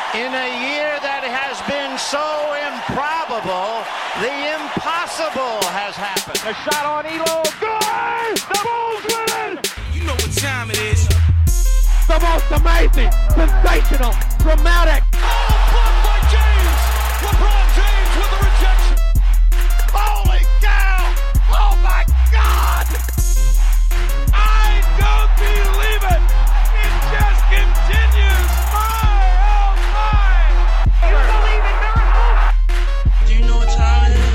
In a year that has been so improbable, the impossible has happened. A shot on Elo. Good! The Bulls win! You know what time it is. The most amazing, sensational, dramatic. Oh, blocked by James! LeBron James with the rejection. Holy cow! Oh my God! I don't believe it! It just continues! My, oh my! You believe in miracles? Do you know what time it is?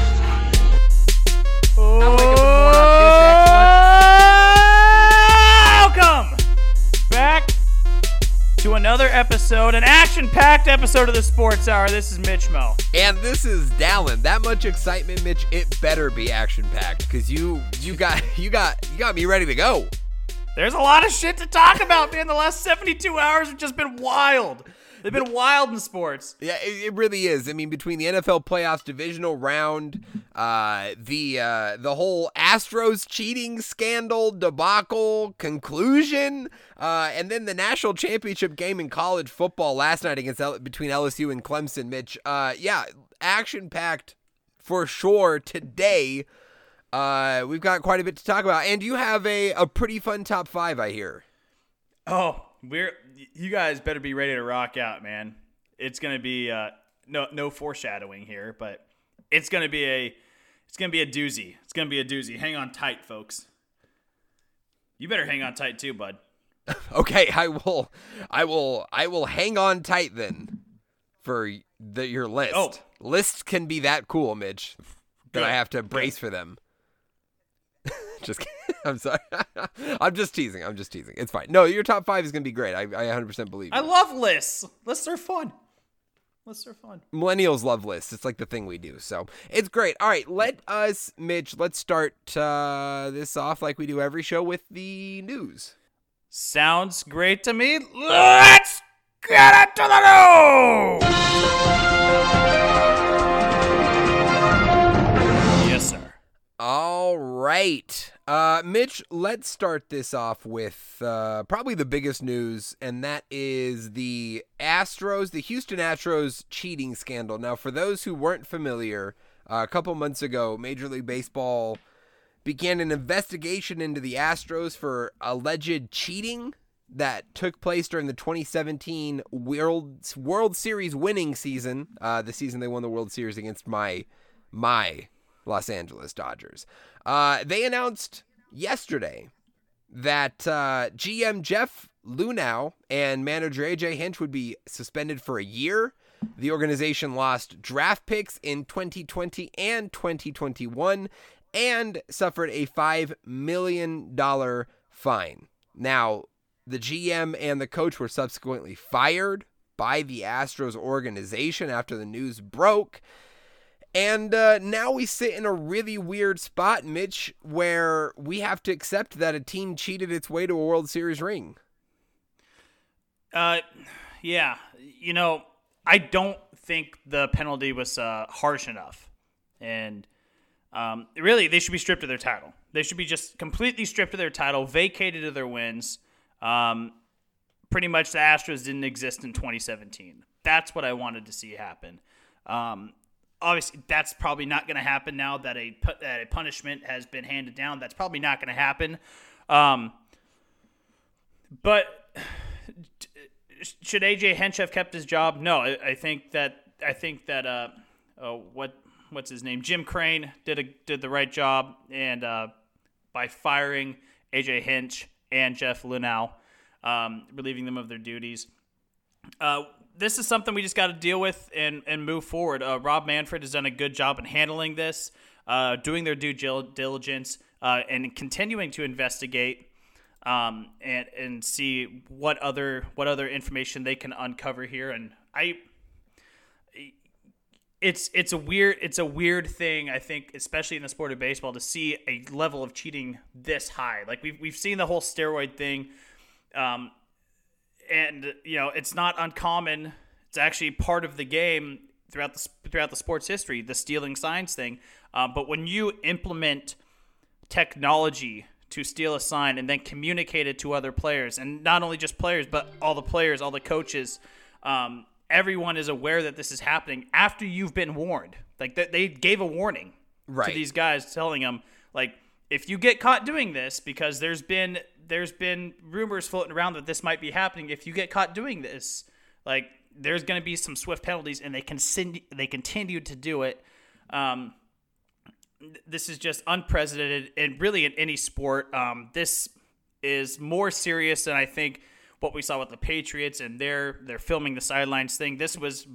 Welcome back to another episode, an action-packed episode of the Sports Hour. This is Mitch Mo. And this is Dallin. That much excitement, Mitch, it better be action-packed, because you got me ready to go. There's a lot of shit to talk about, man. The last 72 hours have just been wild. They've been wild in sports. Yeah, it really is. I mean, between the NFL playoffs divisional round, the whole Astros cheating scandal debacle conclusion, and then the national championship game in college football last night between LSU and Clemson, Mitch. Yeah, action-packed for sure today. We've got quite a bit to talk about, and you have a pretty fun top five, I hear. Oh, you guys better be ready to rock out, man. It's gonna be no foreshadowing here, but it's gonna be a doozy. It's gonna be a doozy. Hang on tight, folks. You better hang on tight too, bud. Okay, I will hang on tight then for your list. Oh. Lists can be that cool, Mitch, that I have to brace for them. Just kidding. I'm sorry. I'm just teasing. It's fine. No, your top five is going to be great. I 100% believe you. I love lists. Lists are fun. Millennials love lists. It's like the thing we do. So it's great. All right, Mitch, let's start this off like we do every show with the news. Sounds great to me. Let's get into the news! Yes, sir. All right. Mitch, let's start this off with probably the biggest news, and that is the Houston Astros cheating scandal. Now, for those who weren't familiar, a couple months ago, Major League Baseball began an investigation into the Astros for alleged cheating that took place during the 2017 World Series winning season, the season they won the World Series against my Los Angeles Dodgers. They announced yesterday that GM Jeff Luhnow and manager AJ Hinch would be suspended for a year. The organization lost draft picks in 2020 and 2021 and suffered a $5 million fine. Now, the GM and the coach were subsequently fired by the Astros organization after the news broke. And now we sit in a really weird spot, Mitch, where we have to accept that a team cheated its way to a World Series ring. Yeah. You know, I don't think the penalty was harsh enough. And really, they should be stripped of their title. They should be just completely stripped of their title, vacated of their wins. Pretty much the Astros didn't exist in 2017. That's what I wanted to see happen. Obviously, that's probably not going to happen now that a punishment has been handed down. That's probably not going to happen. But should AJ Hinch have kept his job? No, I think that what's his name? Jim Crane did the right job, and by firing AJ Hinch and Jeff Luhnow, relieving them of their duties. This is something we just got to deal with and move forward. Rob Manfred has done a good job in handling this, doing their due diligence, and continuing to investigate and see what other information they can uncover here. And it's a weird thing, I think, especially in the sport of baseball, to see a level of cheating this high. Like we've seen the whole steroid thing. And, you know, it's not uncommon. It's actually part of the game throughout the sport's history, the stealing signs thing. But when you implement technology to steal a sign and then communicate it to other players, and not only just players, but all the players, all the coaches, everyone is aware that this is happening after you've been warned. Like they gave a warning to these guys, telling them, like, if you get caught doing this, because there's been rumors floating around that this might be happening. If you get caught doing this, like, there's going to be some swift penalties, and they continue to do it. This is just unprecedented, and really in any sport. This is more serious than I think what we saw with the Patriots and they're filming the sidelines thing. This was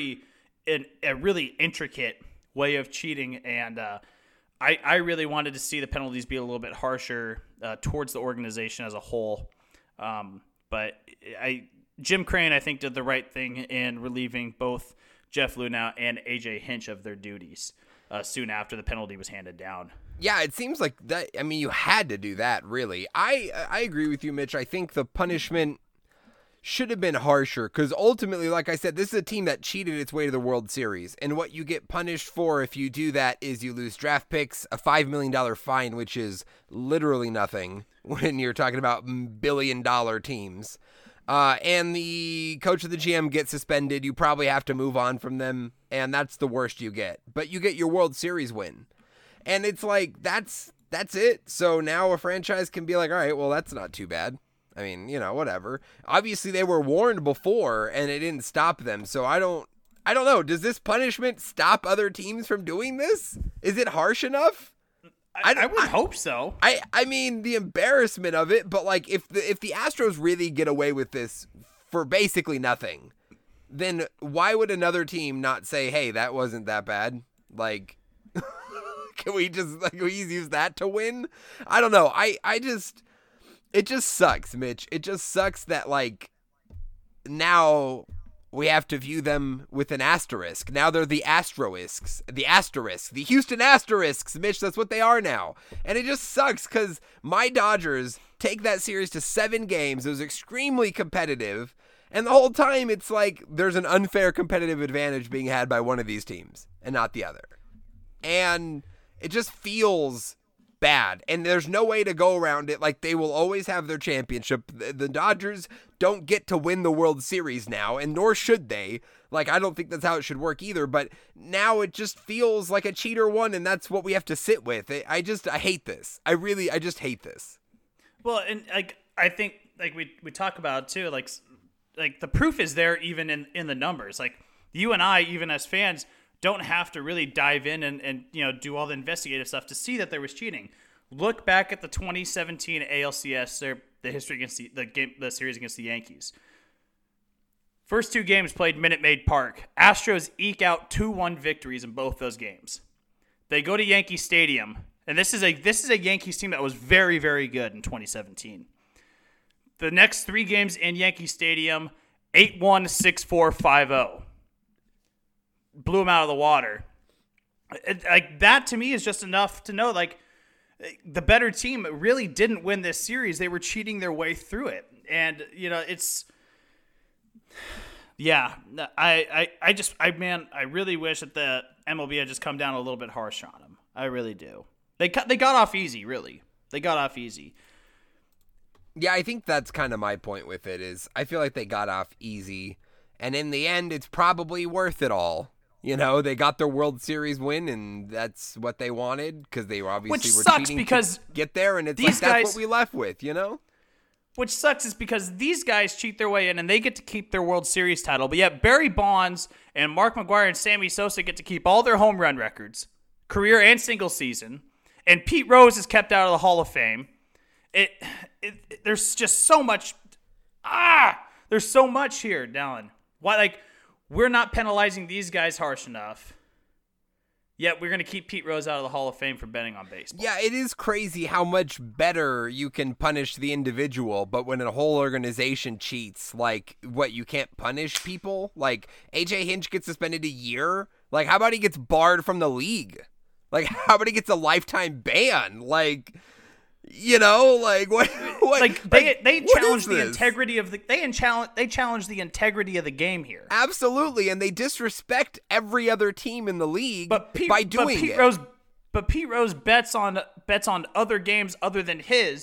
a really intricate way of cheating, and I really wanted to see the penalties be a little bit harsher towards the organization as a whole. But Jim Crane, I think, did the right thing in relieving both Jeff Luhnow and AJ Hinch of their duties soon after the penalty was handed down. Yeah, it seems like that. I mean, you had to do that, really. I agree with you, Mitch. I think the punishment should have been harsher because ultimately, like I said, this is a team that cheated its way to the World Series. And what you get punished for if you do that is you lose draft picks, a $5 million fine, which is literally nothing when you're talking about billion-dollar teams. And the coach of the GM gets suspended. You probably have to move on from them, and that's the worst you get. But you get your World Series win. And it's like, that's it. So now a franchise can be like, all right, well, that's not too bad. I mean, whatever. Obviously, they were warned before, and it didn't stop them. So I don't know. Does this punishment stop other teams from doing this? Is it harsh enough? I would hope so. I mean, the embarrassment of it, but like if the Astros really get away with this for basically nothing, then why would another team not say, hey, that wasn't that bad? Like, can we use that to win? I don't know. It just sucks, Mitch. It just sucks that, like, now we have to view them with an asterisk. Now they're the Asterisks. The Houston Asterisks, Mitch. That's what they are now. And it just sucks because my Dodgers take that series to 7 games. It was extremely competitive. And the whole time it's like there's an unfair competitive advantage being had by one of these teams and not the other. And it just feels bad, and there's no way to go around it. Like, they will always have their championship. The Dodgers don't get to win the World Series now, and nor should they. Like, I don't think that's how it should work either, but now it just feels like a cheater won, and that's what we have to sit with. I hate this. I just hate this. Well, and like, I think, like, we talk about too, like the proof is there even in the numbers. Like, you and I, even as fans, don't have to really dive in and do all the investigative stuff to see that there was cheating. Look back at the 2017 ALCS, the history against the series against the Yankees. First 2 games played Minute Maid Park. Astros eke out 2-1 victories in both those games. They go to Yankee Stadium, and this is a Yankees team that was very, very good in 2017. The next 3 games in Yankee Stadium, 8-1, 6-4, 5-0. Blew him out of the water. Like, that to me is just enough to know, like, the better team really didn't win this series. They were cheating their way through it. And, it's, yeah, I really wish that the MLB had just come down a little bit harsh on them. I really do. They got off easy, really. They got off easy. Yeah, I think that's kind of my point with it is I feel like they got off easy. And in the end, it's probably worth it all. They got their World Series win, and that's what they wanted because they obviously were cheating because to get there, and it's like that's what we left with, Which sucks is because these guys cheat their way in, and they get to keep their World Series title, but yet Barry Bonds and Mark McGwire and Sammy Sosa get to keep all their home run records, career and single season, and Pete Rose is kept out of the Hall of Fame. There's just so much. There's so much here, Dallin. Why, like, we're not penalizing these guys harsh enough, yet we're going to keep Pete Rose out of the Hall of Fame for betting on baseball. Yeah, it is crazy how much better you can punish the individual, but when a whole organization cheats, like, what, you can't punish people? Like, AJ Hinch gets suspended a year? Like, how about he gets barred from the league? Like, how about he gets a lifetime ban? Like, what? Like they challenge the integrity of they challenge the integrity of the game here. Absolutely, and they disrespect every other team in the league by doing it. But Pete Rose bets on other games other than his,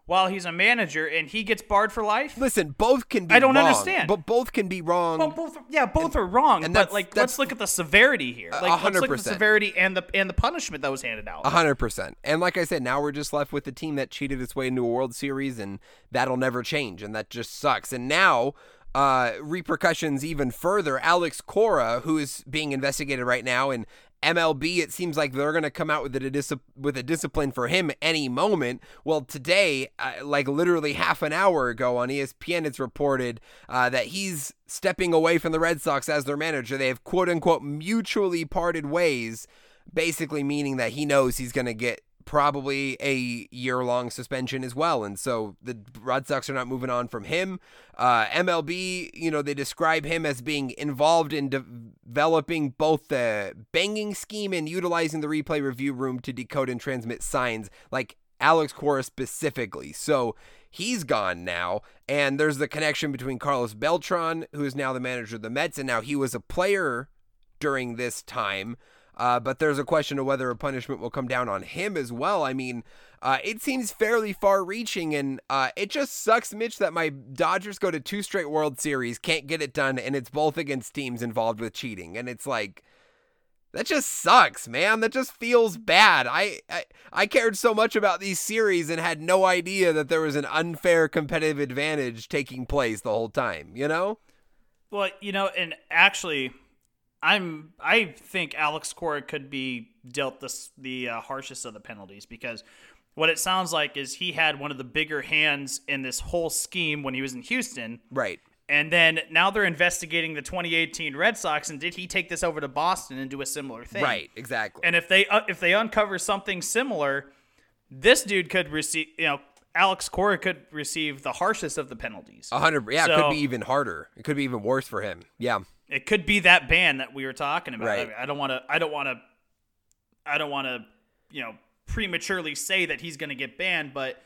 while he's a manager and he gets barred for life? Listen, both can be I don't wrong, understand. but both can be wrong. Well, both are wrong. and But that's let's look at the severity here. Like, let's look at the 100%. severity and the punishment that was handed out. 100%. And like I said, now we're just left with the team that cheated its way into a World Series, and that'll never change, and that just sucks. And now, repercussions even further. Alex Cora, who is being investigated right now, and MLB, it seems like they're going to come out with a discipline for him any moment. Well, today, like literally half an hour ago on ESPN, it's reported that he's stepping away from the Red Sox as their manager. They have quote-unquote mutually parted ways, basically meaning that he knows he's going to get probably a year-long suspension as well. And so the Red Sox are not moving on from him. MLB, they describe him as being involved in developing both the banging scheme and utilizing the replay review room to decode and transmit signs, like Alex Cora specifically. So he's gone now, and there's the connection between Carlos Beltran, who is now the manager of the Mets, and now he was a player during this time. But there's a question of whether a punishment will come down on him as well. I mean, it seems fairly far-reaching, and it just sucks, Mitch, that my Dodgers go to 2 straight World Series, can't get it done, and it's both against teams involved with cheating. And it's like, that just sucks, man. That just feels bad. I cared so much about these series and had no idea that there was an unfair competitive advantage taking place the whole time, Well, and actually, I think Alex Cora could be dealt the harshest of the penalties, because what it sounds like is he had one of the bigger hands in this whole scheme when he was in Houston. Right. And then now they're investigating the 2018 Red Sox, and did he take this over to Boston and do a similar thing? Right, exactly. And if they uncover something similar, this dude could receive, Alex Cora could receive the harshest of the penalties. 100. Yeah, it could be even harder. It could be even worse for him. Yeah. It could be that ban that we were talking about. Right. I mean, I don't want to, prematurely say that he's going to get banned, but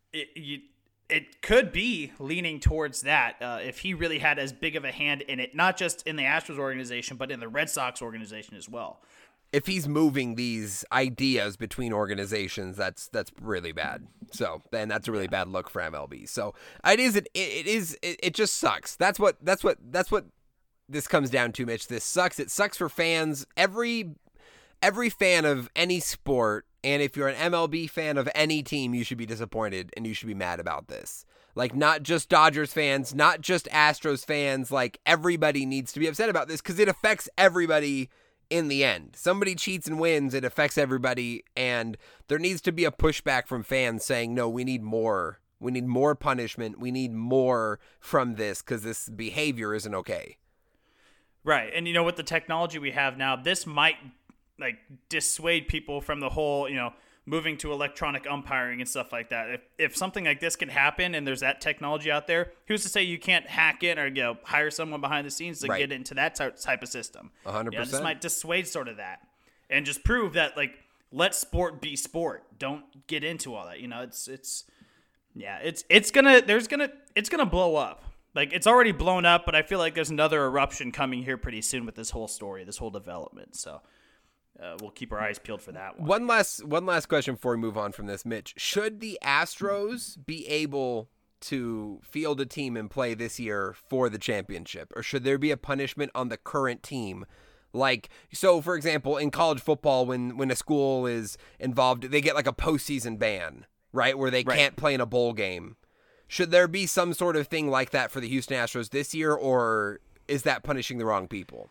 it could be leaning towards that if he really had as big of a hand in it, not just in the Astros organization, but in the Red Sox organization as well. If he's moving these ideas between organizations, that's really bad. So then that's a really bad look for MLB. So it just sucks. That's what this comes down to, Mitch. This sucks. It sucks for fans. Every fan of any sport, and if you're an MLB fan of any team, you should be disappointed and you should be mad about this. Like, not just Dodgers fans, not just Astros fans. Like, everybody needs to be upset about this because it affects everybody in the end. Somebody cheats and wins, it affects everybody, and there needs to be a pushback from fans saying, no, we need more. We need more punishment. We need more from this because this behavior isn't okay. Right. And with the technology we have now, this might dissuade people from the whole, moving to electronic umpiring and stuff like that. If something like this can happen and there's that technology out there, who's to say you can't hack it or hire someone behind the scenes to get into that type of system? 100%. This might dissuade sort of that and just prove that let sport be sport. Don't get into all that. It's gonna blow up. It's already blown up, but I feel like there's another eruption coming here pretty soon with this whole story, this whole development. So we'll keep our eyes peeled for that one. One last question before we move on from this, Mitch. Should the Astros be able to field a team and play this year for the championship, or should there be a punishment on the current team? So for example, in college football, when a school is involved, they get a postseason ban, right? Where they can't play in a bowl game. Should there be some sort of thing like that for the Houston Astros this year, or is that punishing the wrong people?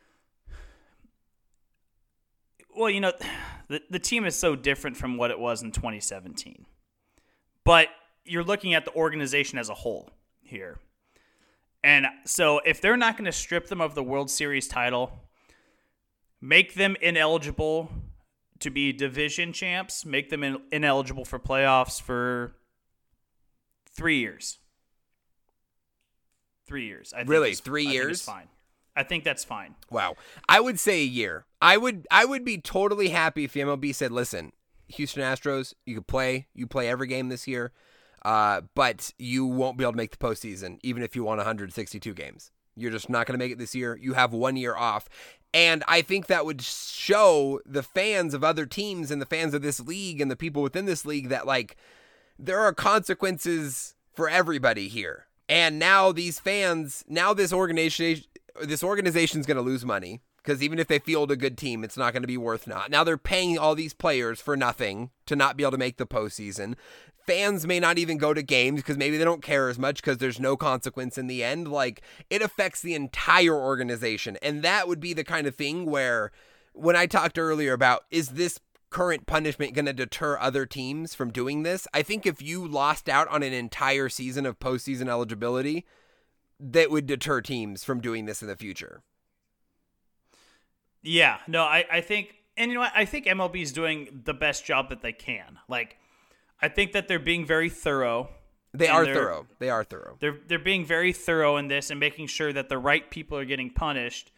Well, the team is so different from what it was in 2017. But you're looking at the organization as a whole here. And so if they're not going to strip them of the World Series title, make them ineligible to be division champs, make them ineligible for playoffs for 3 years. 3 years. I think really? 3 years? I think it's fine. I think that's fine. Wow. I would say a year. I would be totally happy if the MLB said, listen, Houston Astros, you play every game this year, but you won't be able to make the postseason, even if you won 162 games. You're just not going to make it this year. You have 1 year off. And I think that would show the fans of other teams and the fans of this league and the people within this league that, there are consequences for everybody here. And now these fans, now this organization's going to lose money because even if they field a good team, it's not going to be worth not. Now they're paying all these players for nothing to not be able to make the postseason. Fans may not even go to games because maybe they don't care as much because there's no consequence in the end. Like, it affects the entire organization. And that would be the kind of thing where, when I talked earlier about, is this current punishment going to deter other teams from doing this? I think if you lost out on an entire season of postseason eligibility, that would deter teams from doing this in the future. Yeah, no, I think, and you know what, I think MLB is doing the best job that they can. Like, I think that they're being very thorough. They are thorough. They're being very thorough in this and making sure that the right people are getting punished.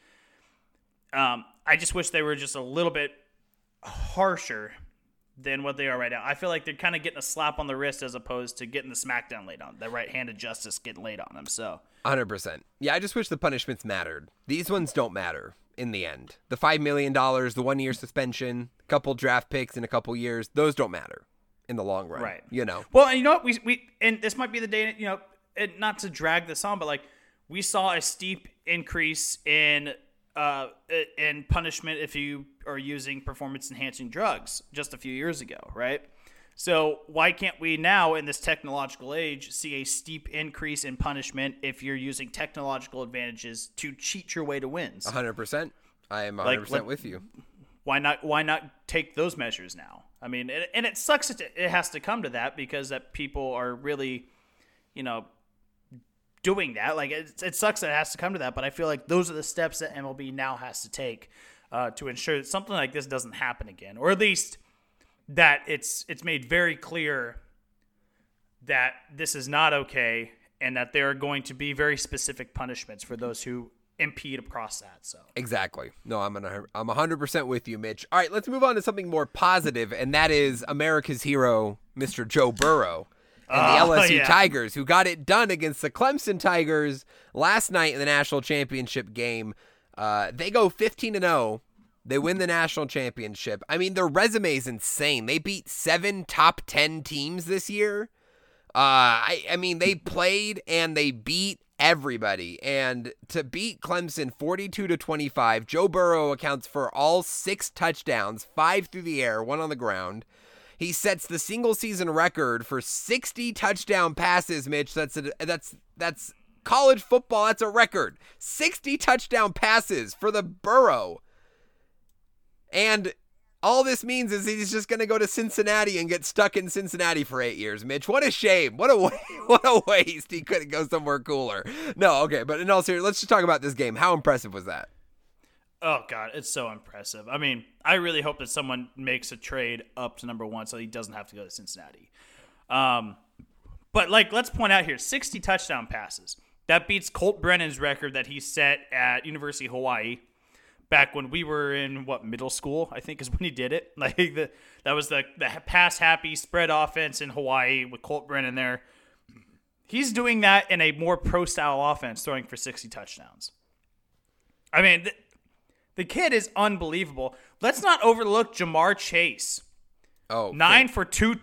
I just wish they were just a little bit harsher than what they are right now. I feel like they're kind of getting a slap on the wrist as opposed to getting the smackdown laid on, the right hand of justice getting laid on them. So 100%. Yeah, I just wish the punishments mattered. These ones don't matter in the end. The $5 million, the 1-year suspension, a couple draft picks in a couple years, those don't matter in the long run. Right. You know. Well, and you know what? We and this might be the day, you know, not to drag this on, but like we saw a steep increase in punishment if you are using performance-enhancing drugs just a few years ago, right? So why can't we now, in this technological age, see a steep increase in punishment if you're using technological advantages to cheat your way to wins? 100%. I am 100% with you. Why not take those measures now? I mean, and it sucks that it has to come to that because that people are really, you know, doing that. Like, it sucks that it has to come to that, but I feel like those are the steps that MLB now has to take to ensure that something like this doesn't happen again, or at least that it's made very clear that this is not okay and that there are going to be very specific punishments for those who impede across that. So exactly. No, I'm 100% with you, Mitch. All right, let's move on to something more positive, and that is America's hero, Mr. Joe Burrow. And the LSU Tigers, who got it done against the Clemson Tigers last night in the national championship game. They go 15-0. They win the national championship. I mean, their resume is insane. They beat 7 top 10 teams this year. I mean, they played and they beat everybody. And to beat Clemson 42-25, Joe Burrow accounts for all 6 touchdowns, 5 through the air, 1 on the ground. He sets the single season record for 60 touchdown passes, Mitch. That's college football. That's a record. 60 touchdown passes for the Burrow. And all this means is he's just going to go to Cincinnati and get stuck in Cincinnati for 8 years, Mitch. What a shame. What a waste. He couldn't go somewhere cooler. No, okay, but in all seriousness, let's just talk about this game. How impressive was that? Oh, God, it's so impressive. I mean, I really hope that someone makes a trade up to number 1 so he doesn't have to go to Cincinnati. But, like, let's point out here, 60 touchdown passes. That beats Colt Brennan's record that he set at University of Hawaii back when we were in, middle school, I think is when he did it. Like, that was the pass-happy spread offense in Hawaii with Colt Brennan there. He's doing that in a more pro-style offense, throwing for 60 touchdowns. I mean, the kid is unbelievable. Let's not overlook Jamar Chase. Oh, 9 for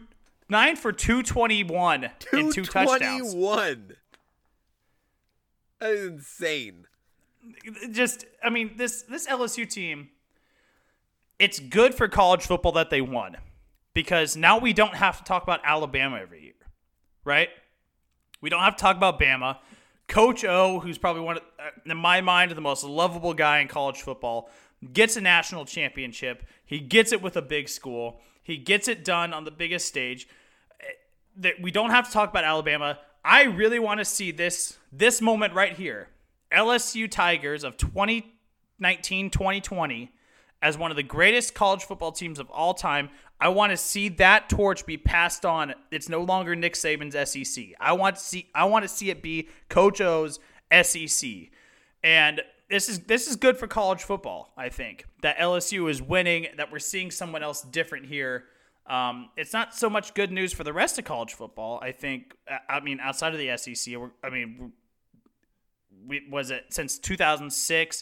221 and 2 touchdowns. 221. That is insane. Just, I mean, this LSU team, it's good for college football that they won because now we don't have to talk about Alabama every year, right? We don't have to talk about Bama. Coach O, who's probably one of, in my mind, the most lovable guy in college football, gets a national championship. He gets it with a big school. He gets it done on the biggest stage. We don't have to talk about Alabama. I really want to see this moment right here. LSU Tigers of 2019-2020 as one of the greatest college football teams of all time. I want to see that torch be passed on. It's no longer Nick Saban's SEC. I want to see it be Coach O's SEC. And this is good for college football, I think. That LSU is winning, that we're seeing someone else different here. It's not so much good news for the rest of college football, I think. I mean, outside of the SEC, since 2006,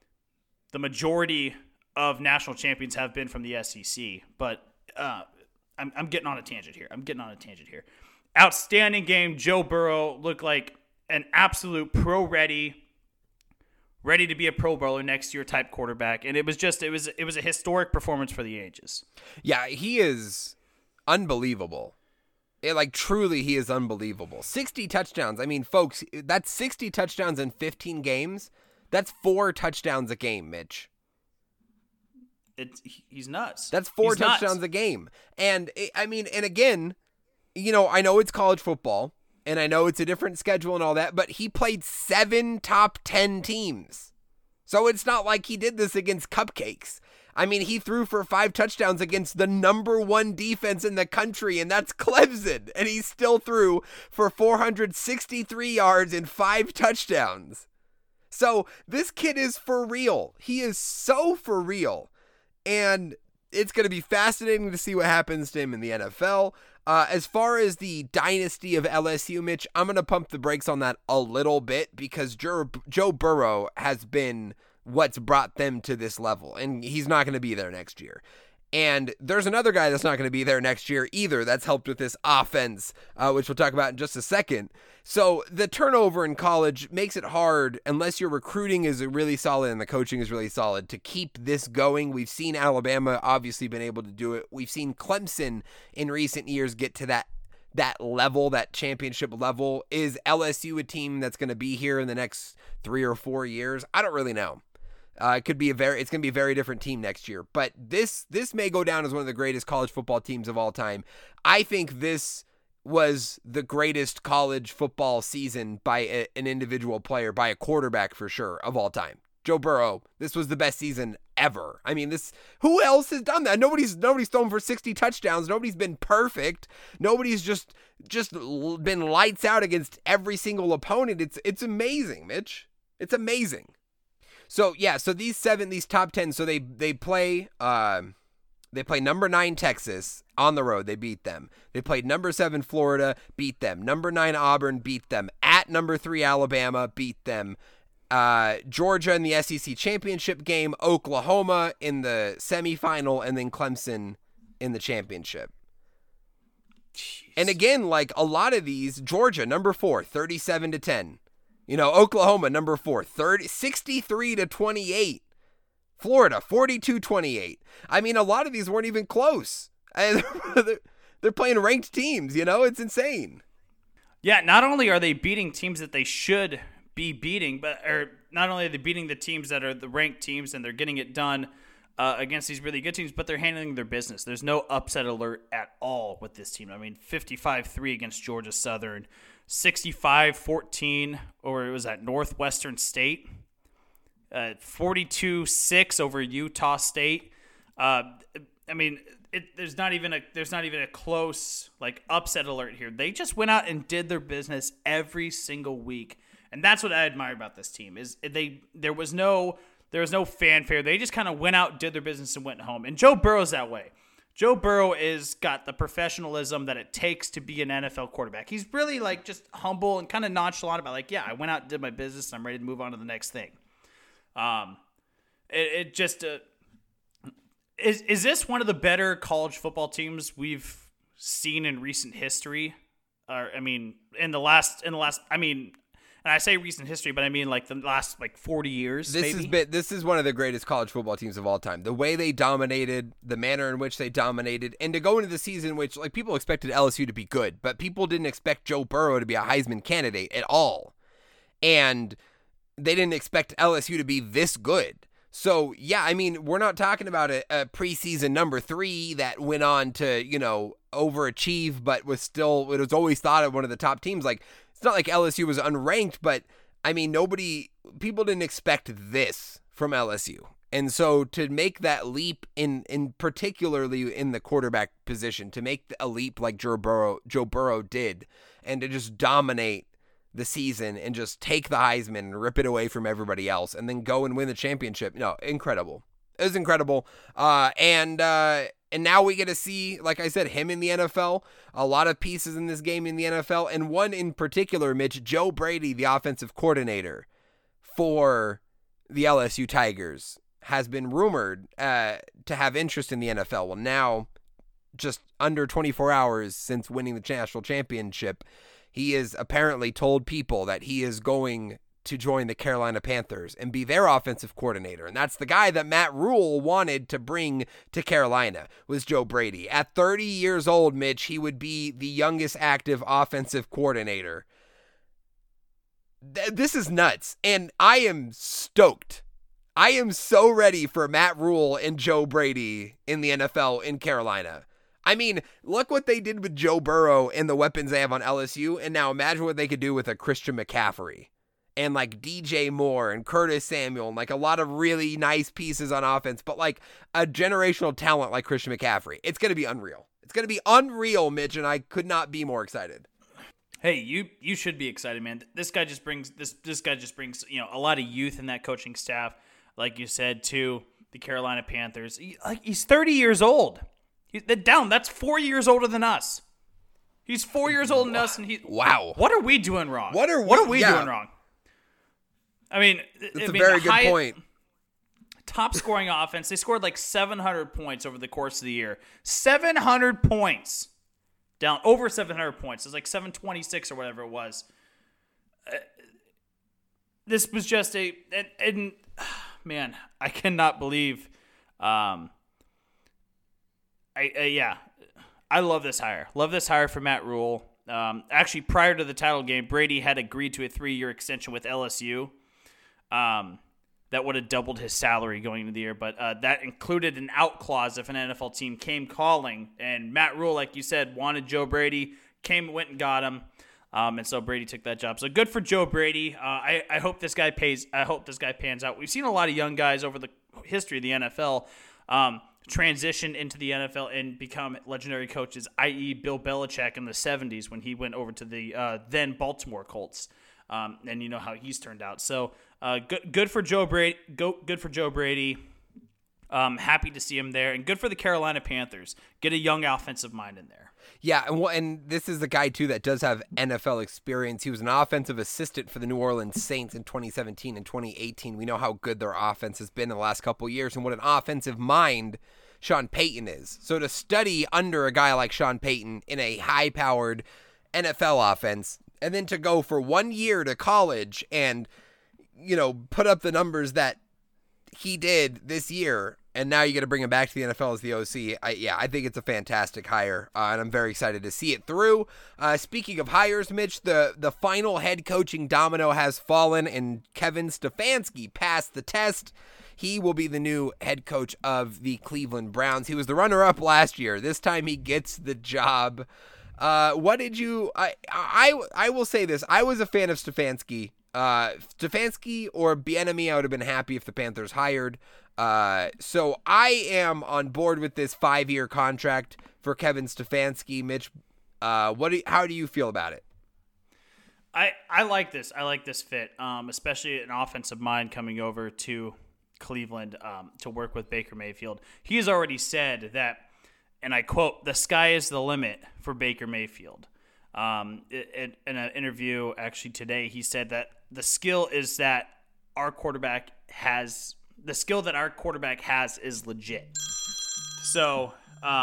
the majority of national champions have been from the SEC. But I'm getting on a tangent here. Outstanding game. Joe Burrow looked like an absolute pro ready to be a Pro Bowler next year type quarterback. And it was a historic performance for the ages. Yeah, he is unbelievable. Truly, he is unbelievable. 60 touchdowns. I mean, folks, that's 60 touchdowns in 15 games. That's 4 touchdowns a game, Mitch. He's nuts. That's 4 touchdowns a game. And, and again, I know it's college football, and I know it's a different schedule and all that, but he played 7 top 10 teams. So it's not like he did this against cupcakes. I mean, he threw for 5 touchdowns against the number 1 defense in the country, and that's Clemson. And he still threw for 463 yards and 5 touchdowns. So this kid is for real. He is so for real. And it's going to be fascinating to see what happens to him in the NFL. As far as the dynasty of LSU, Mitch, I'm going to pump the brakes on that a little bit because Joe Burrow has been what's brought them to this level, and he's not going to be there next year. And there's another guy that's not going to be there next year either that's helped with this offense, which we'll talk about in just a second. So the turnover in college makes it hard, unless your recruiting is really solid and the coaching is really solid, to keep this going. We've seen Alabama obviously been able to do it. We've seen Clemson in recent years get to that level, that championship level. Is LSU a team that's going to be here in the next 3 or 4 years? I don't really know. It's going to be a very different team next year, but this may go down as one of the greatest college football teams of all time. I think this was the greatest college football season by an individual player, by a quarterback for sure, of all time. Joe Burrow, this was the best season ever. I mean, who else has done that? Nobody's thrown for 60 touchdowns. Nobody's been perfect. Nobody's just been lights out against every single opponent. It's amazing, Mitch. It's amazing. So yeah, these top 10. So they play number 9 Texas on the road. They beat them. They played number 7 Florida, beat them. Number 9 Auburn, beat them. At number 3 Alabama, beat them. Georgia in the SEC championship game. Oklahoma in the semifinal, and then Clemson in the championship. Jeez. And again, like a lot of these, Georgia number 4, 37-10. Oklahoma, number 4, 63-28. Florida, 42-28. I mean, a lot of these weren't even close. They're playing ranked teams, It's insane. Yeah, not only are they beating teams that they should be beating, or not only are they beating the teams that are the ranked teams and they're getting it done against these really good teams, but they're handling their business. There's no upset alert at all with this team. I mean, 55-3 against Georgia Southern. 65-14 over, it was at Northwestern State, 42-6 over Utah State. There's not even a close upset alert here. They just went out and did their business every single week, and that's what I admire about this team. Is there was no fanfare. They just kind of went out, did their business, and went home. And Joe Burrow's that way. Joe Burrow is got the professionalism that it takes to be an NFL quarterback. He's really just humble and kind of nonchalant about I went out and did my business and I'm ready to move on to the next thing. Is this one of the better college football teams we've seen in recent history? And I say recent history, but I mean the last 40 years. This is one of the greatest college football teams of all time. The way they dominated, the manner in which they dominated, and to go into the season which people expected LSU to be good, but people didn't expect Joe Burrow to be a Heisman candidate at all. And they didn't expect LSU to be this good. So, yeah, I mean, we're not talking about a preseason number 3 that went on to, overachieve, but it was always thought of one of the top teams. It's not like LSU was unranked, but I mean, people didn't expect this from LSU. And so to make that leap in particularly in the quarterback position, to make a leap like Joe Burrow did, and to just dominate the season and just take the Heisman and rip it away from everybody else and then go and win the championship. Incredible. It was incredible. And now we get to see, like I said, him in the NFL, a lot of pieces in this game in the NFL, and one in particular, Mitch, Joe Brady, the offensive coordinator for the LSU Tigers, has been rumored to have interest in the NFL. Well, now just under 24 hours since winning the national championship, he has apparently told people that he is going to join the Carolina Panthers and be their offensive coordinator. And that's the guy that Matt Rule wanted to bring to Carolina, was Joe Brady. At 30 years old, Mitch, he would be the youngest active offensive coordinator. This is nuts, and I am stoked. I am so ready for Matt Rule and Joe Brady in the NFL in Carolina. I mean, look what they did with Joe Burrow and the weapons they have on LSU, and now imagine what they could do with a Christian McCaffrey and like DJ Moore and Curtis Samuel and like a lot of really nice pieces on offense, but like a generational talent like Christian McCaffrey. It's going to be unreal. It's going to be unreal, Mitch, and I could not be more excited. Hey, you should be excited, man. This guy just brings a lot of youth in that coaching staff, like you said, to the Carolina Panthers. He's 30 years old. That's 4 years older than us. He's 4 years older than us, and wow. What are we doing wrong? What are we doing wrong? I mean, it's a very good point. Top scoring offense. They scored like 700 points over the course of the year. 700 points. Down over 700 points. It was like 726 or whatever it was. This was just man, I cannot believe. I love this hire. Love this hire for Matt Rule. Actually, prior to the title game, Brady had agreed to a 3-year extension with LSU. That would have doubled his salary going into the year, but that included an out clause if an NFL team came calling. And Matt Rule, like you said, wanted Joe Brady, went and got him, and so Brady took that job. So good for Joe Brady. I hope this guy pans out. We've seen a lot of young guys over the history of the NFL transition into the NFL and become legendary coaches, i.e. Bill Belichick in the 70s when he went over to the then Baltimore Colts. And you know how he's turned out. So good for Joe Brady. Good for Joe Brady. Happy to see him there, and good for the Carolina Panthers. Get a young offensive mind in there. Yeah, and this is the guy too that does have NFL experience. He was an offensive assistant for the New Orleans Saints in 2017 and 2018. We know how good their offense has been in the last couple of years, and what an offensive mind Sean Payton is. So to study under a guy like Sean Payton in a high-powered NFL offense, and then to go for 1 year to college and, put up the numbers that he did this year, and now you got to bring him back to the NFL as the OC. I think it's a fantastic hire, and I'm very excited to see it through. Speaking of hires, Mitch, the final head coaching domino has fallen, and Kevin Stefanski passed the test. He will be the new head coach of the Cleveland Browns. He was the runner-up last year. This time he gets the job. What did you? I will say this. I was a fan of Stefanski. Stefanski or Bieniemy, I would have been happy if the Panthers hired. So I am on board with this 5-year contract for Kevin Stefanski. Mitch, how do you feel about it? I like this. I like this fit, especially an offensive mind coming over to Cleveland to work with Baker Mayfield. He has already said that, and I quote, "The sky is the limit for Baker Mayfield." In an interview actually today, he said that the skill that our quarterback has is legit. So,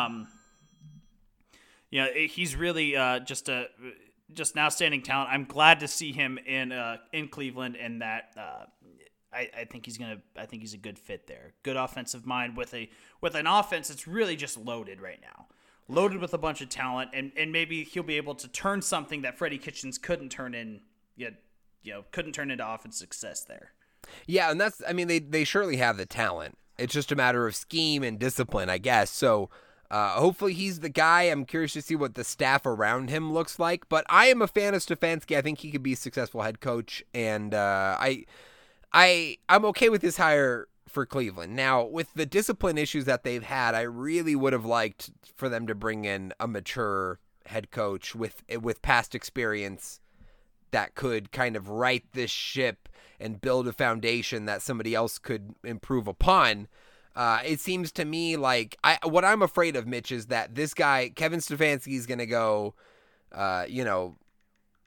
he's really just an outstanding talent. I'm glad to see him in Cleveland, and that I think he's a good fit there. Good offensive mind with an offense that's really just loaded right now. Loaded with a bunch of talent, and maybe he'll be able to turn something that Freddie Kitchens couldn't turn into offense success there. Yeah, and they surely have the talent. It's just a matter of scheme and discipline, I guess. So hopefully he's the guy. I'm curious to see what the staff around him looks like. But I am a fan of Stefanski. I think he could be a successful head coach, and I'm okay with this hire for Cleveland. Now, with the discipline issues that they've had, I really would have liked for them to bring in a mature head coach with past experience that could kind of right this ship and build a foundation that somebody else could improve upon. It seems to me like what I'm afraid of, Mitch, is that this guy, Kevin Stefanski, is going to go,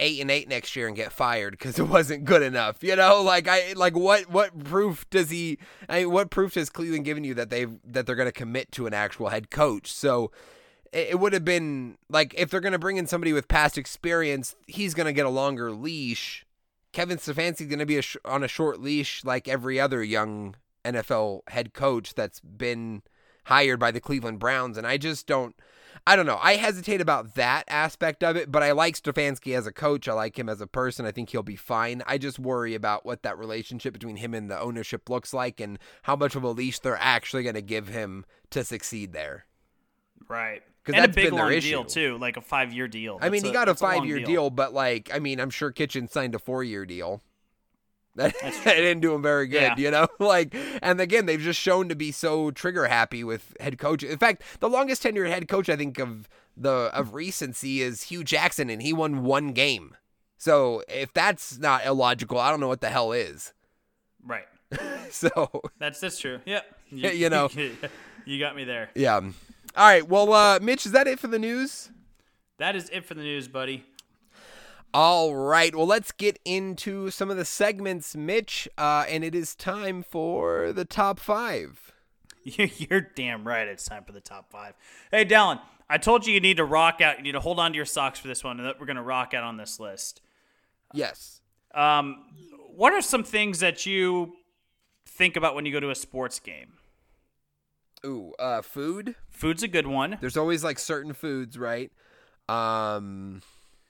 8-8 next year and get fired because it wasn't good enough. You know, what proof does he? What proof has Cleveland given you that they're going to commit to an actual head coach? So it would have been like if they're going to bring in somebody with past experience, he's going to get a longer leash. Kevin Stefanski's going to be on a short leash like every other young NFL head coach that's been hired by the Cleveland Browns, and I don't know. I hesitate about that aspect of it, but I like Stefanski as a coach. I like him as a person. I think he'll be fine. I just worry about what that relationship between him and the ownership looks like and how much of a leash they're actually going to give him to succeed there. Right. Because and that's a big been their long issue. deal, too, like a 5-year deal. I mean, he got a 5-year long deal, but I'm sure Kitchen signed a 4-year deal. That didn't do him very good, you know? And again, they've just shown to be so trigger happy with head coaches. In fact, the longest tenured head coach I think of recency is Hugh Jackson, and he won 1 game. So if that's not illogical, I don't know what the hell is. Right. So that's true. Yep. You know, you got me there. Yeah. All right. Well, Mitch, is that it for the news? That is it for the news, buddy. All right. Well, let's get into some of the segments, Mitch. And it is time for the top 5. You're damn right. It's time for the top 5. Hey, Dallin, I told you need to rock out. You need to hold on to your socks for this one, and that we're going to rock out on this list. Yes. What are some things that you think about when you go to a sports game? Ooh, food. Food's a good one. There's always like certain foods, right? Trying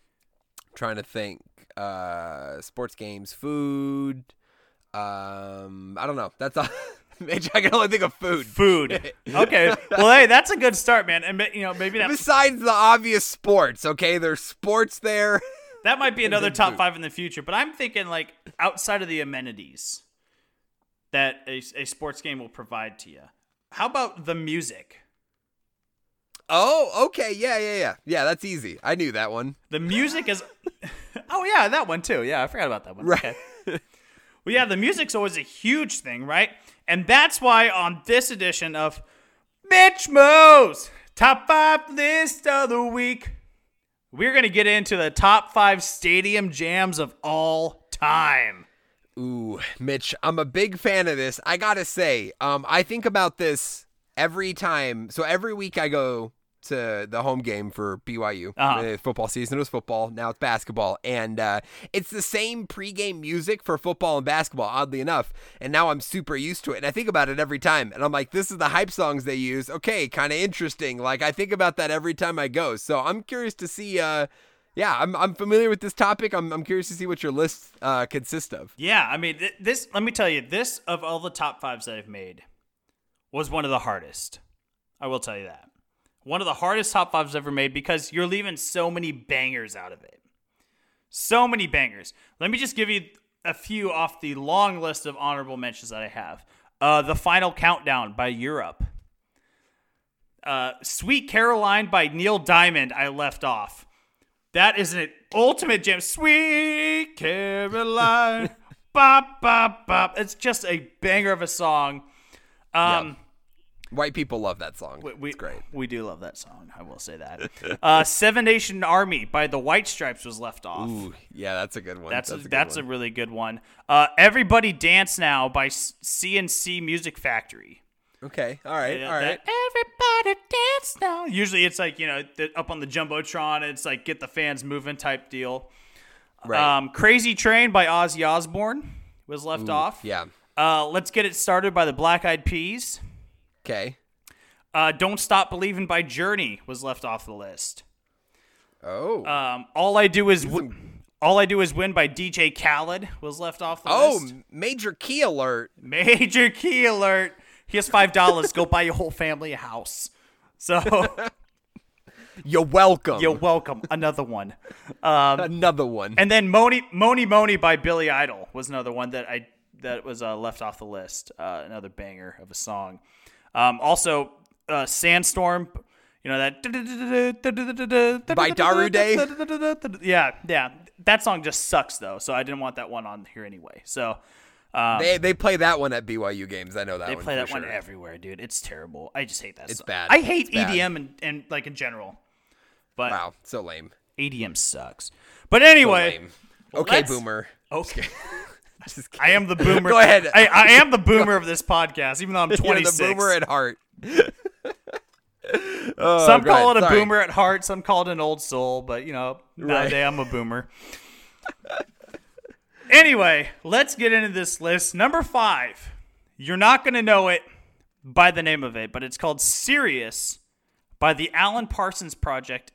to think. Sports games, food. I don't know. That's all. Mitch, I can only think of food. Food. Okay. Well, hey, that's a good start, man. And maybe that. Besides the obvious sports, okay, there's sports there. That might be another top 5 in the future, but I'm thinking like outside of the amenities that a sports game will provide to you. How about the music? Oh, okay. Yeah. Yeah, that's easy. I knew that one. The music is... Oh, yeah, that one too. Yeah, I forgot about that one. Right. Okay. Well, yeah, the music's always a huge thing, right? And that's why on this edition of Mitch Mo's Top 5 List of the Week, we're going to get into the top 5 stadium jams of all time. Ooh, Mitch, I'm a big fan of this. I gotta say, I think about this every time. So every week I go to the home game for BYU. Football season, it was football. Now it's basketball. And it's the same pregame music for football and basketball, oddly enough. And now I'm super used to it. And I think about it every time. And I'm like, this is the hype songs they use. Okay, kind of interesting. Like, I think about that every time I go. So I'm curious to see... I'm familiar with this topic. I'm curious to see what your list consists of. Yeah, I mean, this. Let me tell you, this of all the top 5s that I've made was one of the hardest. I will tell you that. One of the hardest top 5s ever made because you're leaving so many bangers out of it. So many bangers. Let me just give you a few off the long list of honorable mentions that I have. The Final Countdown by Europe. Sweet Caroline by Neil Diamond, I left off. That is an ultimate jam. Sweet Caroline. Bop, bop, bop. It's just a banger of a song. Yep. White people love that song. It's great. We do love that song. I will say that. Seven Nation Army by the White Stripes was left off. Ooh, yeah, that's a good one. That's a really good one. Everybody Dance Now by CNC Music Factory. Okay. All right. Everybody dance now. Usually it's like, up on the Jumbotron, and it's like get the fans moving type deal. Right. Crazy Train by Ozzy Osbourne was left off. Yeah. Let's Get It Started by the Black Eyed Peas. Okay. Don't Stop Believing by Journey was left off the list. Oh. All I Do Is Win by DJ Khaled was left off the list. Oh, major key alert. Major key alert. Here's $5. Go buy your whole family a house. So you're welcome. You're welcome. Another one. Another one. And then Moni by Billy Idol was another one that was left off the list. Another banger of a song. Also, Sandstorm. That by Darude. Yeah. That song just sucks though, so I didn't want that one on here anyway. So. They play that one at BYU games. I know that one. They play that one everywhere, dude. It's terrible. I just hate that. It's song. bad. I hate EDM and like in general. But wow, so lame. ADM sucks. But anyway. Okay, boomer. Okay. Just kidding. I am the boomer. Go ahead. I am the boomer of this podcast, even though I'm 26. You're the boomer at heart. Some call it a boomer at heart. Some call it an old soul. But, nowadays I'm a boomer. Anyway, let's get into this list. Number 5. You're not going to know it by the name of it, but it's called Sirius by the Alan Parsons Project.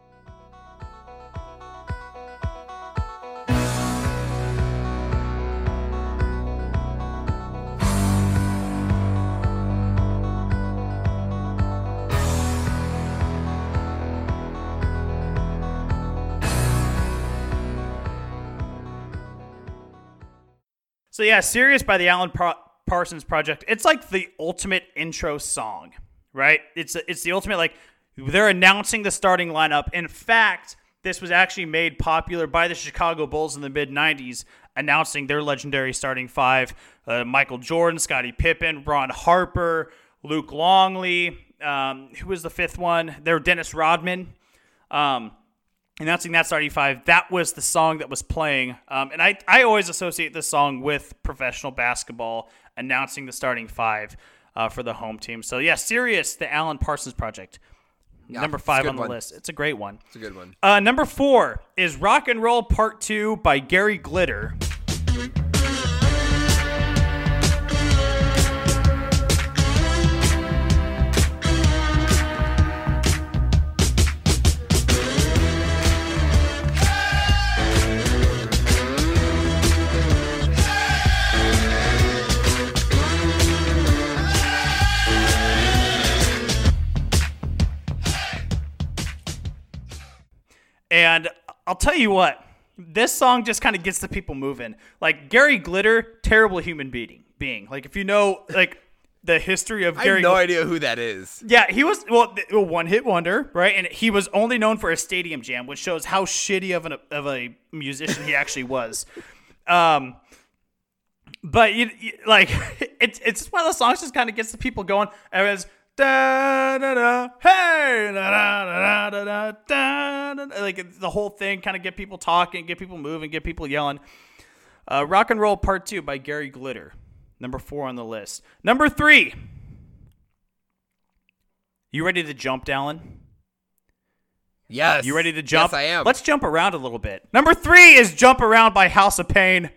So yeah, Sirius by the Alan Parsons Project. It's like the ultimate intro song, right? It's the ultimate, like, they're announcing the starting lineup. In fact, this was actually made popular by the Chicago Bulls in the mid-'90s, announcing their legendary starting 5. Michael Jordan, Scottie Pippen, Ron Harper, Luke Longley. Who was the 5th one? There were Dennis Rodman. Announcing that starting 5, that was the song that was playing. And I always associate this song with professional basketball, announcing the starting 5 for the home team. So, yeah, Sirius, the Alan Parsons Project. Yeah, number 5 on the list. It's a great one. It's a good one. Number 4 is Rock and Roll Part 2 by Gary Glitter. And I'll tell you what, this song just kind of gets the people moving. Like, Gary Glitter, terrible human being. Like, if you know, like, the history of Gary. I have no idea who that is. Yeah, he was, a one-hit wonder, right? And he was only known for a stadium jam, which shows how shitty of a musician he actually was. But like, it's one of those songs just kind of gets the people going. And it's da da da, hey, da da da da da da. Like, the whole thing kind of get people talking, get people moving, get people yelling. Rock and Roll Part 2 by Gary Glitter. Number 4 on the list. Number 3. You ready to jump, Dallin? Yes. You ready to jump? Yes, I am. Let's jump around a little bit. Number 3 is Jump Around by House of Pain.